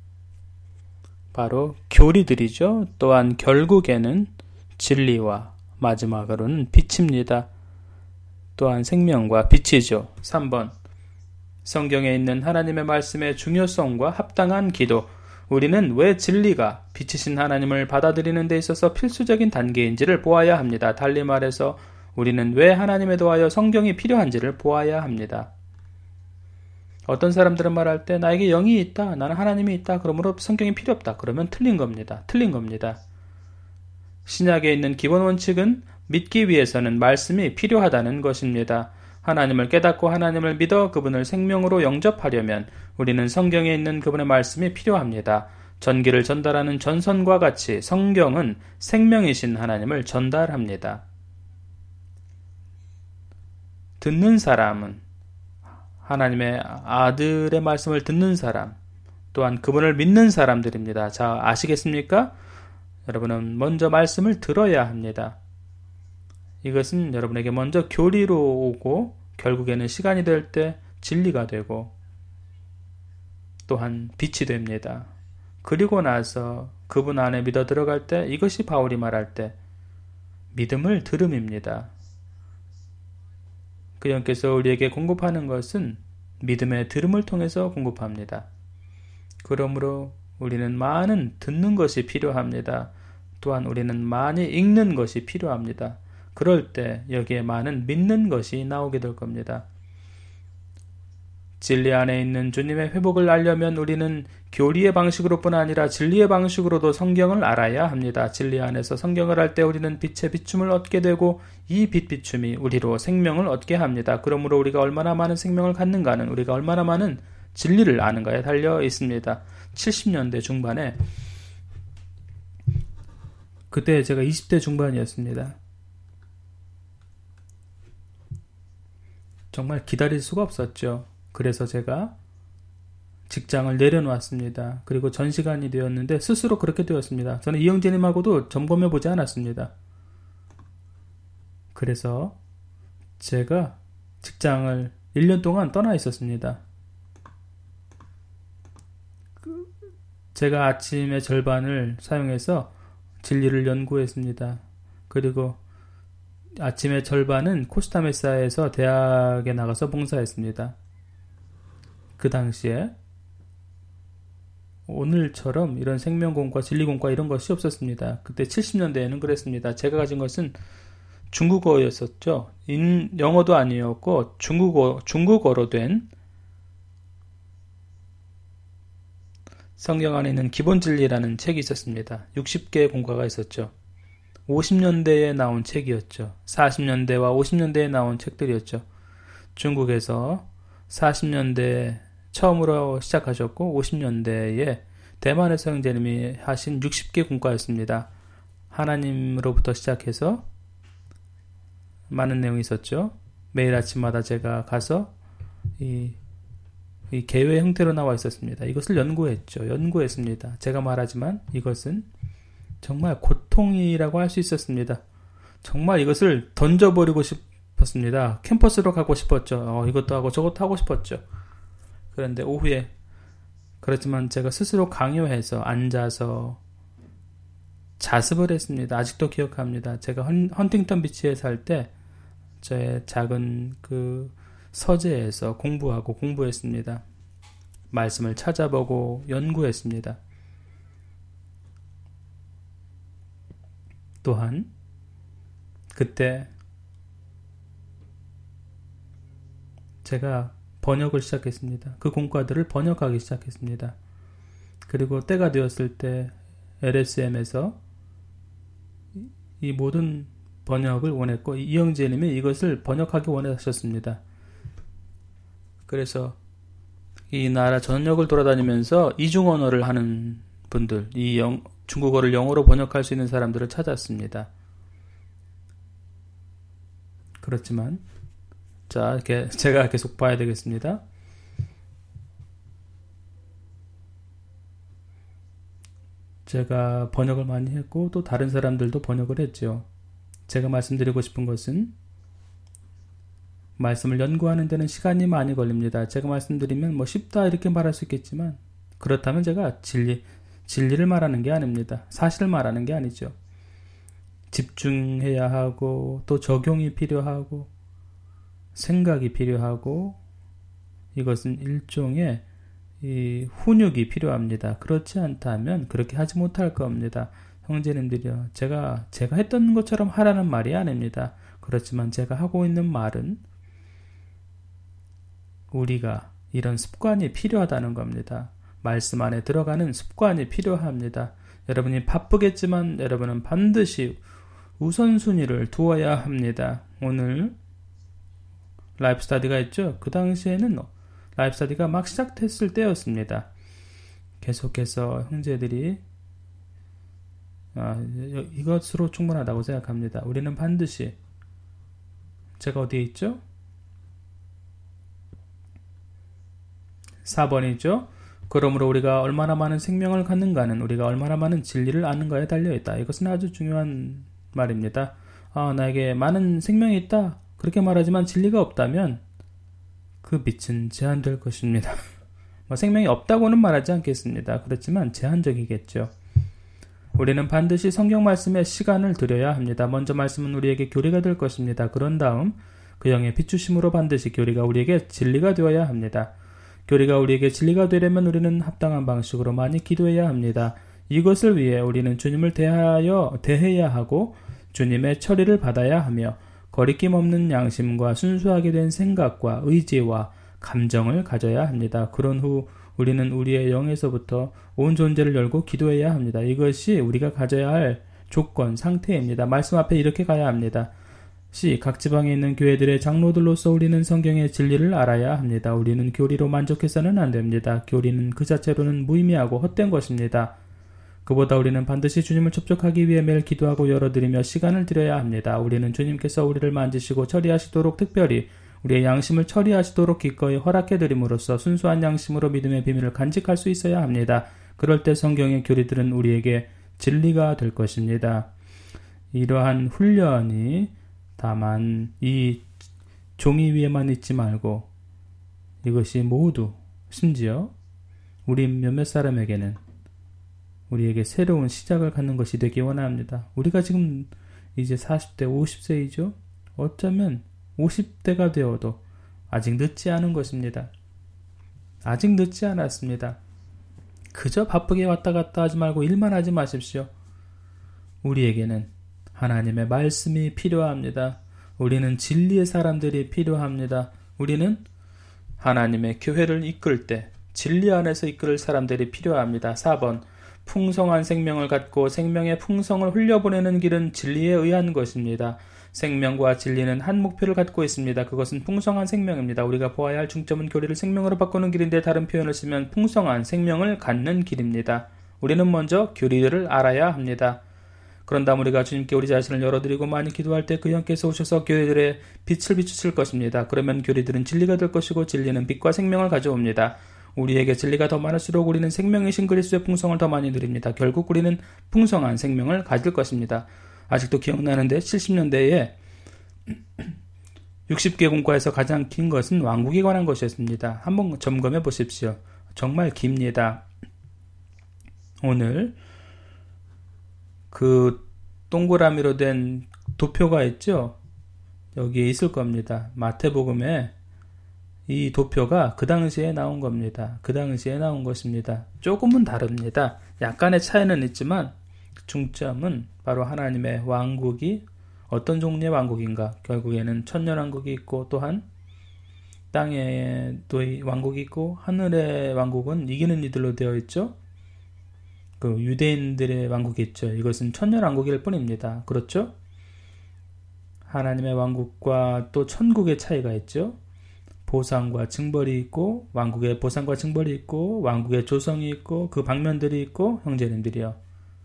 바로 교리들이죠. 또한 결국에는 진리와 마지막으로는 빛입니다. 또한 생명과 빛이죠. 삼 번, 성경에 있는 하나님의 말씀의 중요성과 합당한 기도. 우리는 왜 진리가 빛이신 하나님을 받아들이는 데 있어서 필수적인 단계인지를 보아야 합니다. 달리 말해서 우리는 왜 하나님에 더하여 성경이 필요한지를 보아야 합니다. 어떤 사람들은 말할 때 나에게 영이 있다, 나는 하나님이 있다, 그러므로 성경이 필요 없다. 그러면 틀린 겁니다. 틀린 겁니다. 신약에 있는 기본 원칙은 믿기 위해서는 말씀이 필요하다는 것입니다. 하나님을 깨닫고 하나님을 믿어 그분을 생명으로 영접하려면 우리는 성경에 있는 그분의 말씀이 필요합니다. 전기를 전달하는 전선과 같이 성경은 생명이신 하나님을 전달합니다. 듣는 사람은 하나님의 아들의 말씀을 듣는 사람, 또한 그분을 믿는 사람들입니다. 자, 아시겠습니까? 여러분은 먼저 말씀을 들어야 합니다. 이것은 여러분에게 먼저 교리로 오고 결국에는 시간이 될 때 진리가 되고 또한 빛이 됩니다. 그리고 나서 그분 안에 믿어 들어갈 때 이것이 바울이 말할 때 믿음을 들음입니다. 그분께서 우리에게 공급하는 것은 믿음의 들음을 통해서 공급합니다. 그러므로 우리는 많은 듣는 것이 필요합니다. 또한 우리는 많이 읽는 것이 필요합니다. 그럴 때 여기에 많은 믿는 것이 나오게 될 겁니다. 진리 안에 있는 주님의 회복을 알려면 우리는 교리의 방식으로뿐 아니라 진리의 방식으로도 성경을 알아야 합니다. 진리 안에서 성경을 할 때 우리는 빛의 비춤을 얻게 되고 이 빛 비춤이 우리로 생명을 얻게 합니다. 그러므로 우리가 얼마나 많은 생명을 갖는가는 우리가 얼마나 많은 진리를 아는가에 달려 있습니다. 칠십 년대 중반에 그때 제가 이십 대 중반이었습니다. 정말 기다릴 수가 없었죠. 그래서 제가 직장을 내려놓았습니다. 그리고 전시간이 되었는데 스스로 그렇게 되었습니다. 저는 이영재님하고도 점검해 보지 않았습니다. 그래서 제가 직장을 일 년 동안 떠나 있었습니다. 제가 아침의 절반을 사용해서 진리를 연구했습니다. 그리고 아침의 절반은 코스타메사에서 대학에 나가서 봉사했습니다. 그 당시에 오늘처럼 이런 생명공과 진리공과 이런 것이 없었습니다. 그때 칠십 년대에는 그랬습니다. 제가 가진 것은 중국어였었죠. 인, 영어도 아니었고 중국어, 중국어로 된 성경 안에 있는 기본 진리라는 책이 있었습니다. 육십 개의 공과가 있었죠. 오십 년대에 나온 책이었죠. 사십 년대와 오십 년대에 나온 책들이었죠. 중국에서 사십 년대 처음으로 시작하셨고 오십 년대에 대만에서 형제님이 하신 육십 개 공과였습니다. 하나님으로부터 시작해서 많은 내용이 있었죠. 매일 아침마다 제가 가서 이, 이 개회 형태로 나와 있었습니다. 이것을 연구했죠. 연구했습니다. 제가 말하지만 이것은 정말 고통이라고 할 수 있었습니다. 정말 이것을 던져버리고 싶었습니다. 캠퍼스로 가고 싶었죠. 어, 이것도 하고 저것도 하고 싶었죠. 그런데 오후에 그렇지만 제가 스스로 강요해서 앉아서 자습을 했습니다. 아직도 기억합니다. 제가 헌, 헌팅턴 비치에 살 때 저의 작은 그 서재에서 공부하고 공부했습니다. 말씀을 찾아보고 연구했습니다. 또한 그때 제가 번역을 시작했습니다. 그 공과들을 번역하기 시작했습니다. 그리고 때가 되었을 때 엘에스엠에서 이 모든 번역을 원했고 이영재님이 이것을 번역하기 원하셨습니다. 그래서 이 나라 전역을 돌아다니면서 이중 언어를 하는 분들, 이 영, 중국어를 영어로 번역할 수 있는 사람들을 찾았습니다. 그렇지만 자, 이렇게 제가 계속 봐야 되겠습니다. 제가 번역을 많이 했고 또 다른 사람들도 번역을 했죠. 제가 말씀드리고 싶은 것은 말씀을 연구하는 데는 시간이 많이 걸립니다. 제가 말씀드리면 뭐 쉽다 이렇게 말할 수 있겠지만 그렇다면 제가 진리, 진리를 말하는 게 아닙니다. 사실을 말하는 게 아니죠. 집중해야 하고 또 적용이 필요하고 생각이 필요하고 이것은 일종의 이 훈육이 필요합니다. 그렇지 않다면 그렇게 하지 못할 겁니다. 형제님들이요. 제가 제가 했던 것처럼 하라는 말이 아닙니다. 그렇지만 제가 하고 있는 말은 우리가 이런 습관이 필요하다는 겁니다. 말씀 안에 들어가는 습관이 필요합니다. 여러분이 바쁘겠지만 여러분은 반드시 우선순위를 두어야 합니다. 오늘 라이프 스터디가 있죠. 그 당시에는 라이프 스터디가 막 시작됐을 때였습니다. 계속해서 형제들이 아, 이것으로 충분하다고 생각합니다. 우리는 반드시 제가 어디에 있죠? 사 번이죠. 그러므로 우리가 얼마나 많은 생명을 갖는가는 우리가 얼마나 많은 진리를 아는가에 달려있다. 이것은 아주 중요한 말입니다. 아, 나에게 많은 생명이 있다. 그렇게 말하지만 진리가 없다면 그 빛은 제한될 것입니다. 뭐 생명이 없다고는 말하지 않겠습니다. 그렇지만 제한적이겠죠. 우리는 반드시 성경 말씀에 시간을 들여야 합니다. 먼저 말씀은 우리에게 교리가 될 것입니다. 그런 다음 그 영의 비추심으로 반드시 교리가 우리에게 진리가 되어야 합니다. 교리가 우리에게 진리가 되려면 우리는 합당한 방식으로 많이 기도해야 합니다. 이것을 위해 우리는 주님을 대하여 대해야 하고 주님의 처리를 받아야 하며 거리낌 없는 양심과 순수하게 된 생각과 의지와 감정을 가져야 합니다. 그런 후 우리는 우리의 영에서부터 온 존재를 열고 기도해야 합니다. 이것이 우리가 가져야 할 조건, 상태입니다. 말씀 앞에 이렇게 가야 합니다. 시, 각 지방에 있는 교회들의 장로들로서 우리는 성경의 진리를 알아야 합니다. 우리는 교리로 만족해서는 안 됩니다. 교리는 그 자체로는 무의미하고 헛된 것입니다. 그보다 우리는 반드시 주님을 접촉하기 위해 매일 기도하고 열어드리며 시간을 들여야 합니다. 우리는 주님께서 우리를 만지시고 처리하시도록 특별히 우리의 양심을 처리하시도록 기꺼이 허락해드림으로써 순수한 양심으로 믿음의 비밀을 간직할 수 있어야 합니다. 그럴 때 성경의 교리들은 우리에게 진리가 될 것입니다. 이러한 훈련이 다만 이 종이 위에만 있지 말고 이것이 모두 심지어 우리 몇몇 사람에게는 우리에게 새로운 시작을 갖는 것이 되기 원합니다. 우리가 지금 이제 사십 대, 오십 세이죠? 어쩌면 오십 대가 되어도 아직 늦지 않은 것입니다. 아직 늦지 않았습니다. 그저 바쁘게 왔다 갔다 하지 말고 일만 하지 마십시오. 우리에게는 하나님의 말씀이 필요합니다. 우리는 진리의 사람들이 필요합니다. 우리는 하나님의 교회를 이끌 때 진리 안에서 이끌 사람들이 필요합니다. 사 번 풍성한 생명을 갖고 생명의 풍성을 흘려보내는 길은 진리에 의한 것입니다. 생명과 진리는 한 목표를 갖고 있습니다. 그것은 풍성한 생명입니다. 우리가 보아야 할 중점은 교리를 생명으로 바꾸는 길인데 다른 표현을 쓰면 풍성한 생명을 갖는 길입니다. 우리는 먼저 교리들을 알아야 합니다. 그런 다음 우리가 주님께 우리 자신을 열어드리고 많이 기도할 때 그 형께서 오셔서 교리들의 빛을 비추실 것입니다. 그러면 교리들은 진리가 될 것이고 진리는 빛과 생명을 가져옵니다. 우리에게 진리가 더 많을수록 우리는 생명이신 그리스도의 풍성을 더 많이 누립니다. 결국 우리는 풍성한 생명을 가질 것입니다. 아직도 기억나는데 칠십 년대에 육십 개 공과에서 가장 긴 것은 왕국에 관한 것이었습니다. 한번 점검해 보십시오. 정말 깁니다. 오늘 그 동그라미로 된 도표가 있죠? 여기에 있을 겁니다. 마태복음에 이 도표가 그 당시에 나온 겁니다. 그 당시에 나온 것입니다. 조금은 다릅니다. 약간의 차이는 있지만 중점은 바로 하나님의 왕국이 어떤 종류의 왕국인가. 결국에는 천년왕국이 있고 또한 땅에도 왕국이 있고 하늘의 왕국은 이기는 이들로 되어 있죠. 그 유대인들의 왕국이 있죠. 이것은 천년왕국일 뿐입니다. 그렇죠? 하나님의 왕국과 또 천국의 차이가 있죠. 보상과 징벌이 있고 왕국의 보상과 징벌이 있고 왕국의 조성이 있고 그 방면들이 있고 형제님들이요.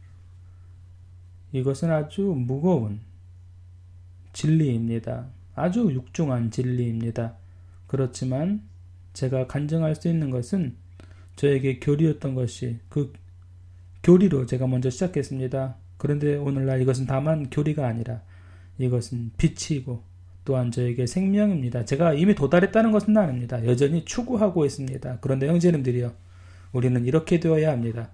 이것은 아주 무거운 진리입니다. 아주 육중한 진리입니다. 그렇지만 제가 간증할 수 있는 것은 저에게 교리였던 것이 그 교리로 제가 먼저 시작했습니다. 그런데 오늘날 이것은 다만 교리가 아니라 이것은 빛이고 또한 저에게 생명입니다. 제가 이미 도달했다는 것은 아닙니다. 여전히 추구하고 있습니다. 그런데 형제님들이요. 우리는 이렇게 되어야 합니다.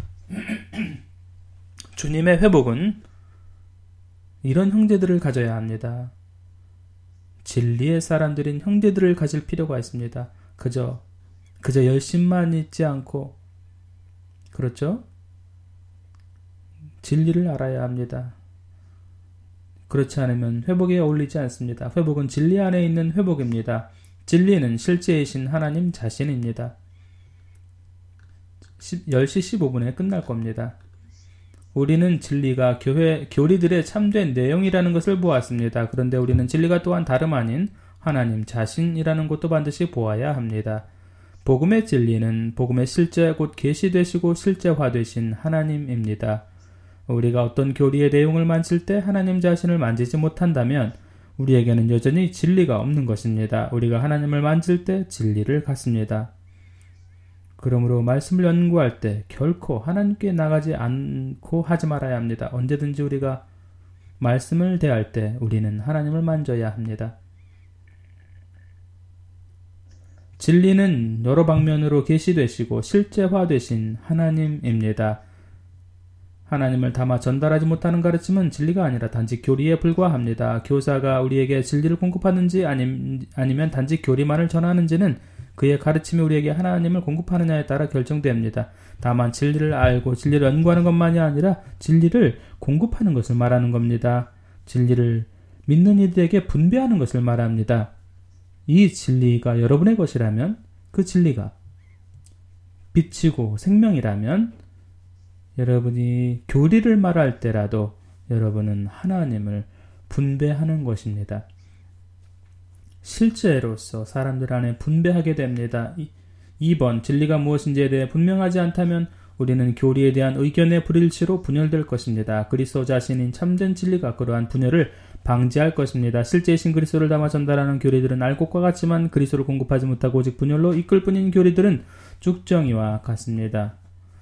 주님의 회복은 이런 형제들을 가져야 합니다. 진리의 사람들인 형제들을 가질 필요가 있습니다. 그저 그저 열심만 있지 않고 그렇죠? 진리를 알아야 합니다. 그렇지 않으면 회복에 어울리지 않습니다. 회복은 진리 안에 있는 회복입니다. 진리는 실제이신 하나님 자신입니다. 열 시 십오 분에 끝날 겁니다. 우리는 진리가 교회, 교리들의 참된 내용이라는 것을 보았습니다. 그런데 우리는 진리가 또한 다름 아닌 하나님 자신이라는 것도 반드시 보아야 합니다. 복음의 진리는 복음의 실제 곧 계시되시고 실제화되신 하나님입니다. 우리가 어떤 교리의 내용을 만질 때 하나님 자신을 만지지 못한다면 우리에게는 여전히 진리가 없는 것입니다. 우리가 하나님을 만질 때 진리를 갖습니다. 그러므로 말씀을 연구할 때 결코 하나님께 나가지 않고 하지 말아야 합니다. 언제든지 우리가 말씀을 대할 때 우리는 하나님을 만져야 합니다. 진리는 여러 방면으로 계시되시고 실제화되신 하나님입니다. 하나님을 담아 전달하지 못하는 가르침은 진리가 아니라 단지 교리에 불과합니다. 교사가 우리에게 진리를 공급하는지 아님, 아니면 단지 교리만을 전하는지는 그의 가르침이 우리에게 하나님을 공급하느냐에 따라 결정됩니다. 다만 진리를 알고 진리를 연구하는 것만이 아니라 진리를 공급하는 것을 말하는 겁니다. 진리를 믿는 이들에게 분배하는 것을 말합니다. 이 진리가 여러분의 것이라면 그 진리가 빛이고 생명이라면 여러분이 교리를 말할 때라도 여러분은 하나님을 분배하는 것입니다. 실제로서 사람들 안에 분배하게 됩니다. 이 번 진리가 무엇인지에 대해 분명하지 않다면 우리는 교리에 대한 의견의 불일치로 분열될 것입니다. 그리스도 자신인 참된 진리가 그러한 분열을 방지할 것입니다. 실제이신 그리스도를 담아 전달하는 교리들은 알 것과 같지만 그리스도를 공급하지 못하고 오직 분열로 이끌 뿐인 교리들은 쭉정이와 같습니다.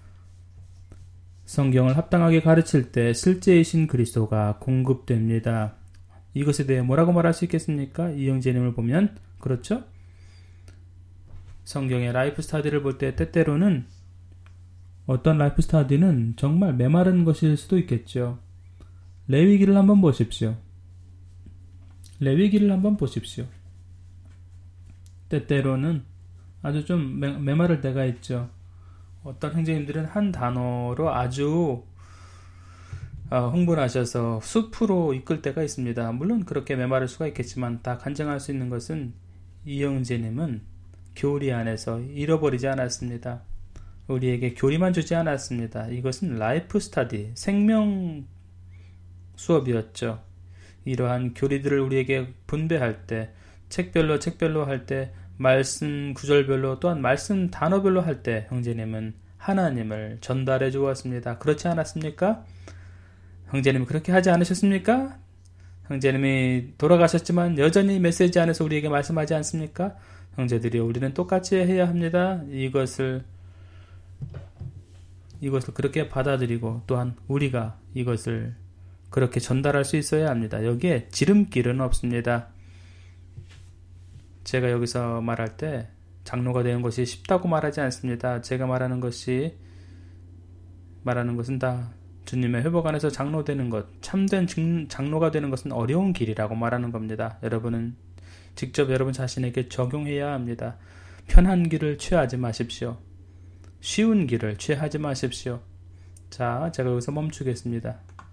성경을 합당하게 가르칠 때 실제이신 그리스도가 공급됩니다. 이것에 대해 뭐라고 말할 수 있겠습니까? 이 형제님을 보면 그렇죠? 성경의 라이프 스타디를 볼 때 때때로는 어떤 라이프 스타디는 정말 메마른 것일 수도 있겠죠. 레위기를 한번 보십시오. 레위기를 한번 보십시오. 때때로는 아주 좀 메, 메마를 때가 있죠. 어떤 형제님들은 한 단어로 아주 어, 흥분하셔서 숲으로 이끌 때가 있습니다. 물론 그렇게 메마를 수가 있겠지만 다 간증할 수 있는 것은 이영재님은 교리 안에서 잃어버리지 않았습니다. 우리에게 교리만 주지 않았습니다. 이것은 라이프 스타디, 생명 수업이었죠. 이러한 교리들을 우리에게 분배할 때, 책별로 책별로 할 때, 말씀 구절별로 또한 말씀 단어별로 할 때 형제님은 하나님을 전달해 주었습니다. 그렇지 않았습니까? 형제님 그렇게 하지 않으셨습니까? 형제님이 돌아가셨지만 여전히 메시지 안에서 우리에게 말씀하지 않습니까? 형제들이 우리는 똑같이 해야 합니다. 이것을 이것을 그렇게 받아들이고 또한 우리가 이것을 그렇게 전달할 수 있어야 합니다. 여기에 지름길은 없습니다. 제가 여기서 말할 때 장로가 되는 것이 쉽다고 말하지 않습니다. 제가 말하는 것이 말하는 것은 다 주님의 회복 안에서 장로 되는 것, 참된 장로가 되는 것은 어려운 길이라고 말하는 겁니다. 여러분은 직접 여러분 자신에게 적용해야 합니다. 편한 길을 취하지 마십시오. 쉬운 길을 취하지 마십시오. 자, 제가 여기서 멈추겠습니다.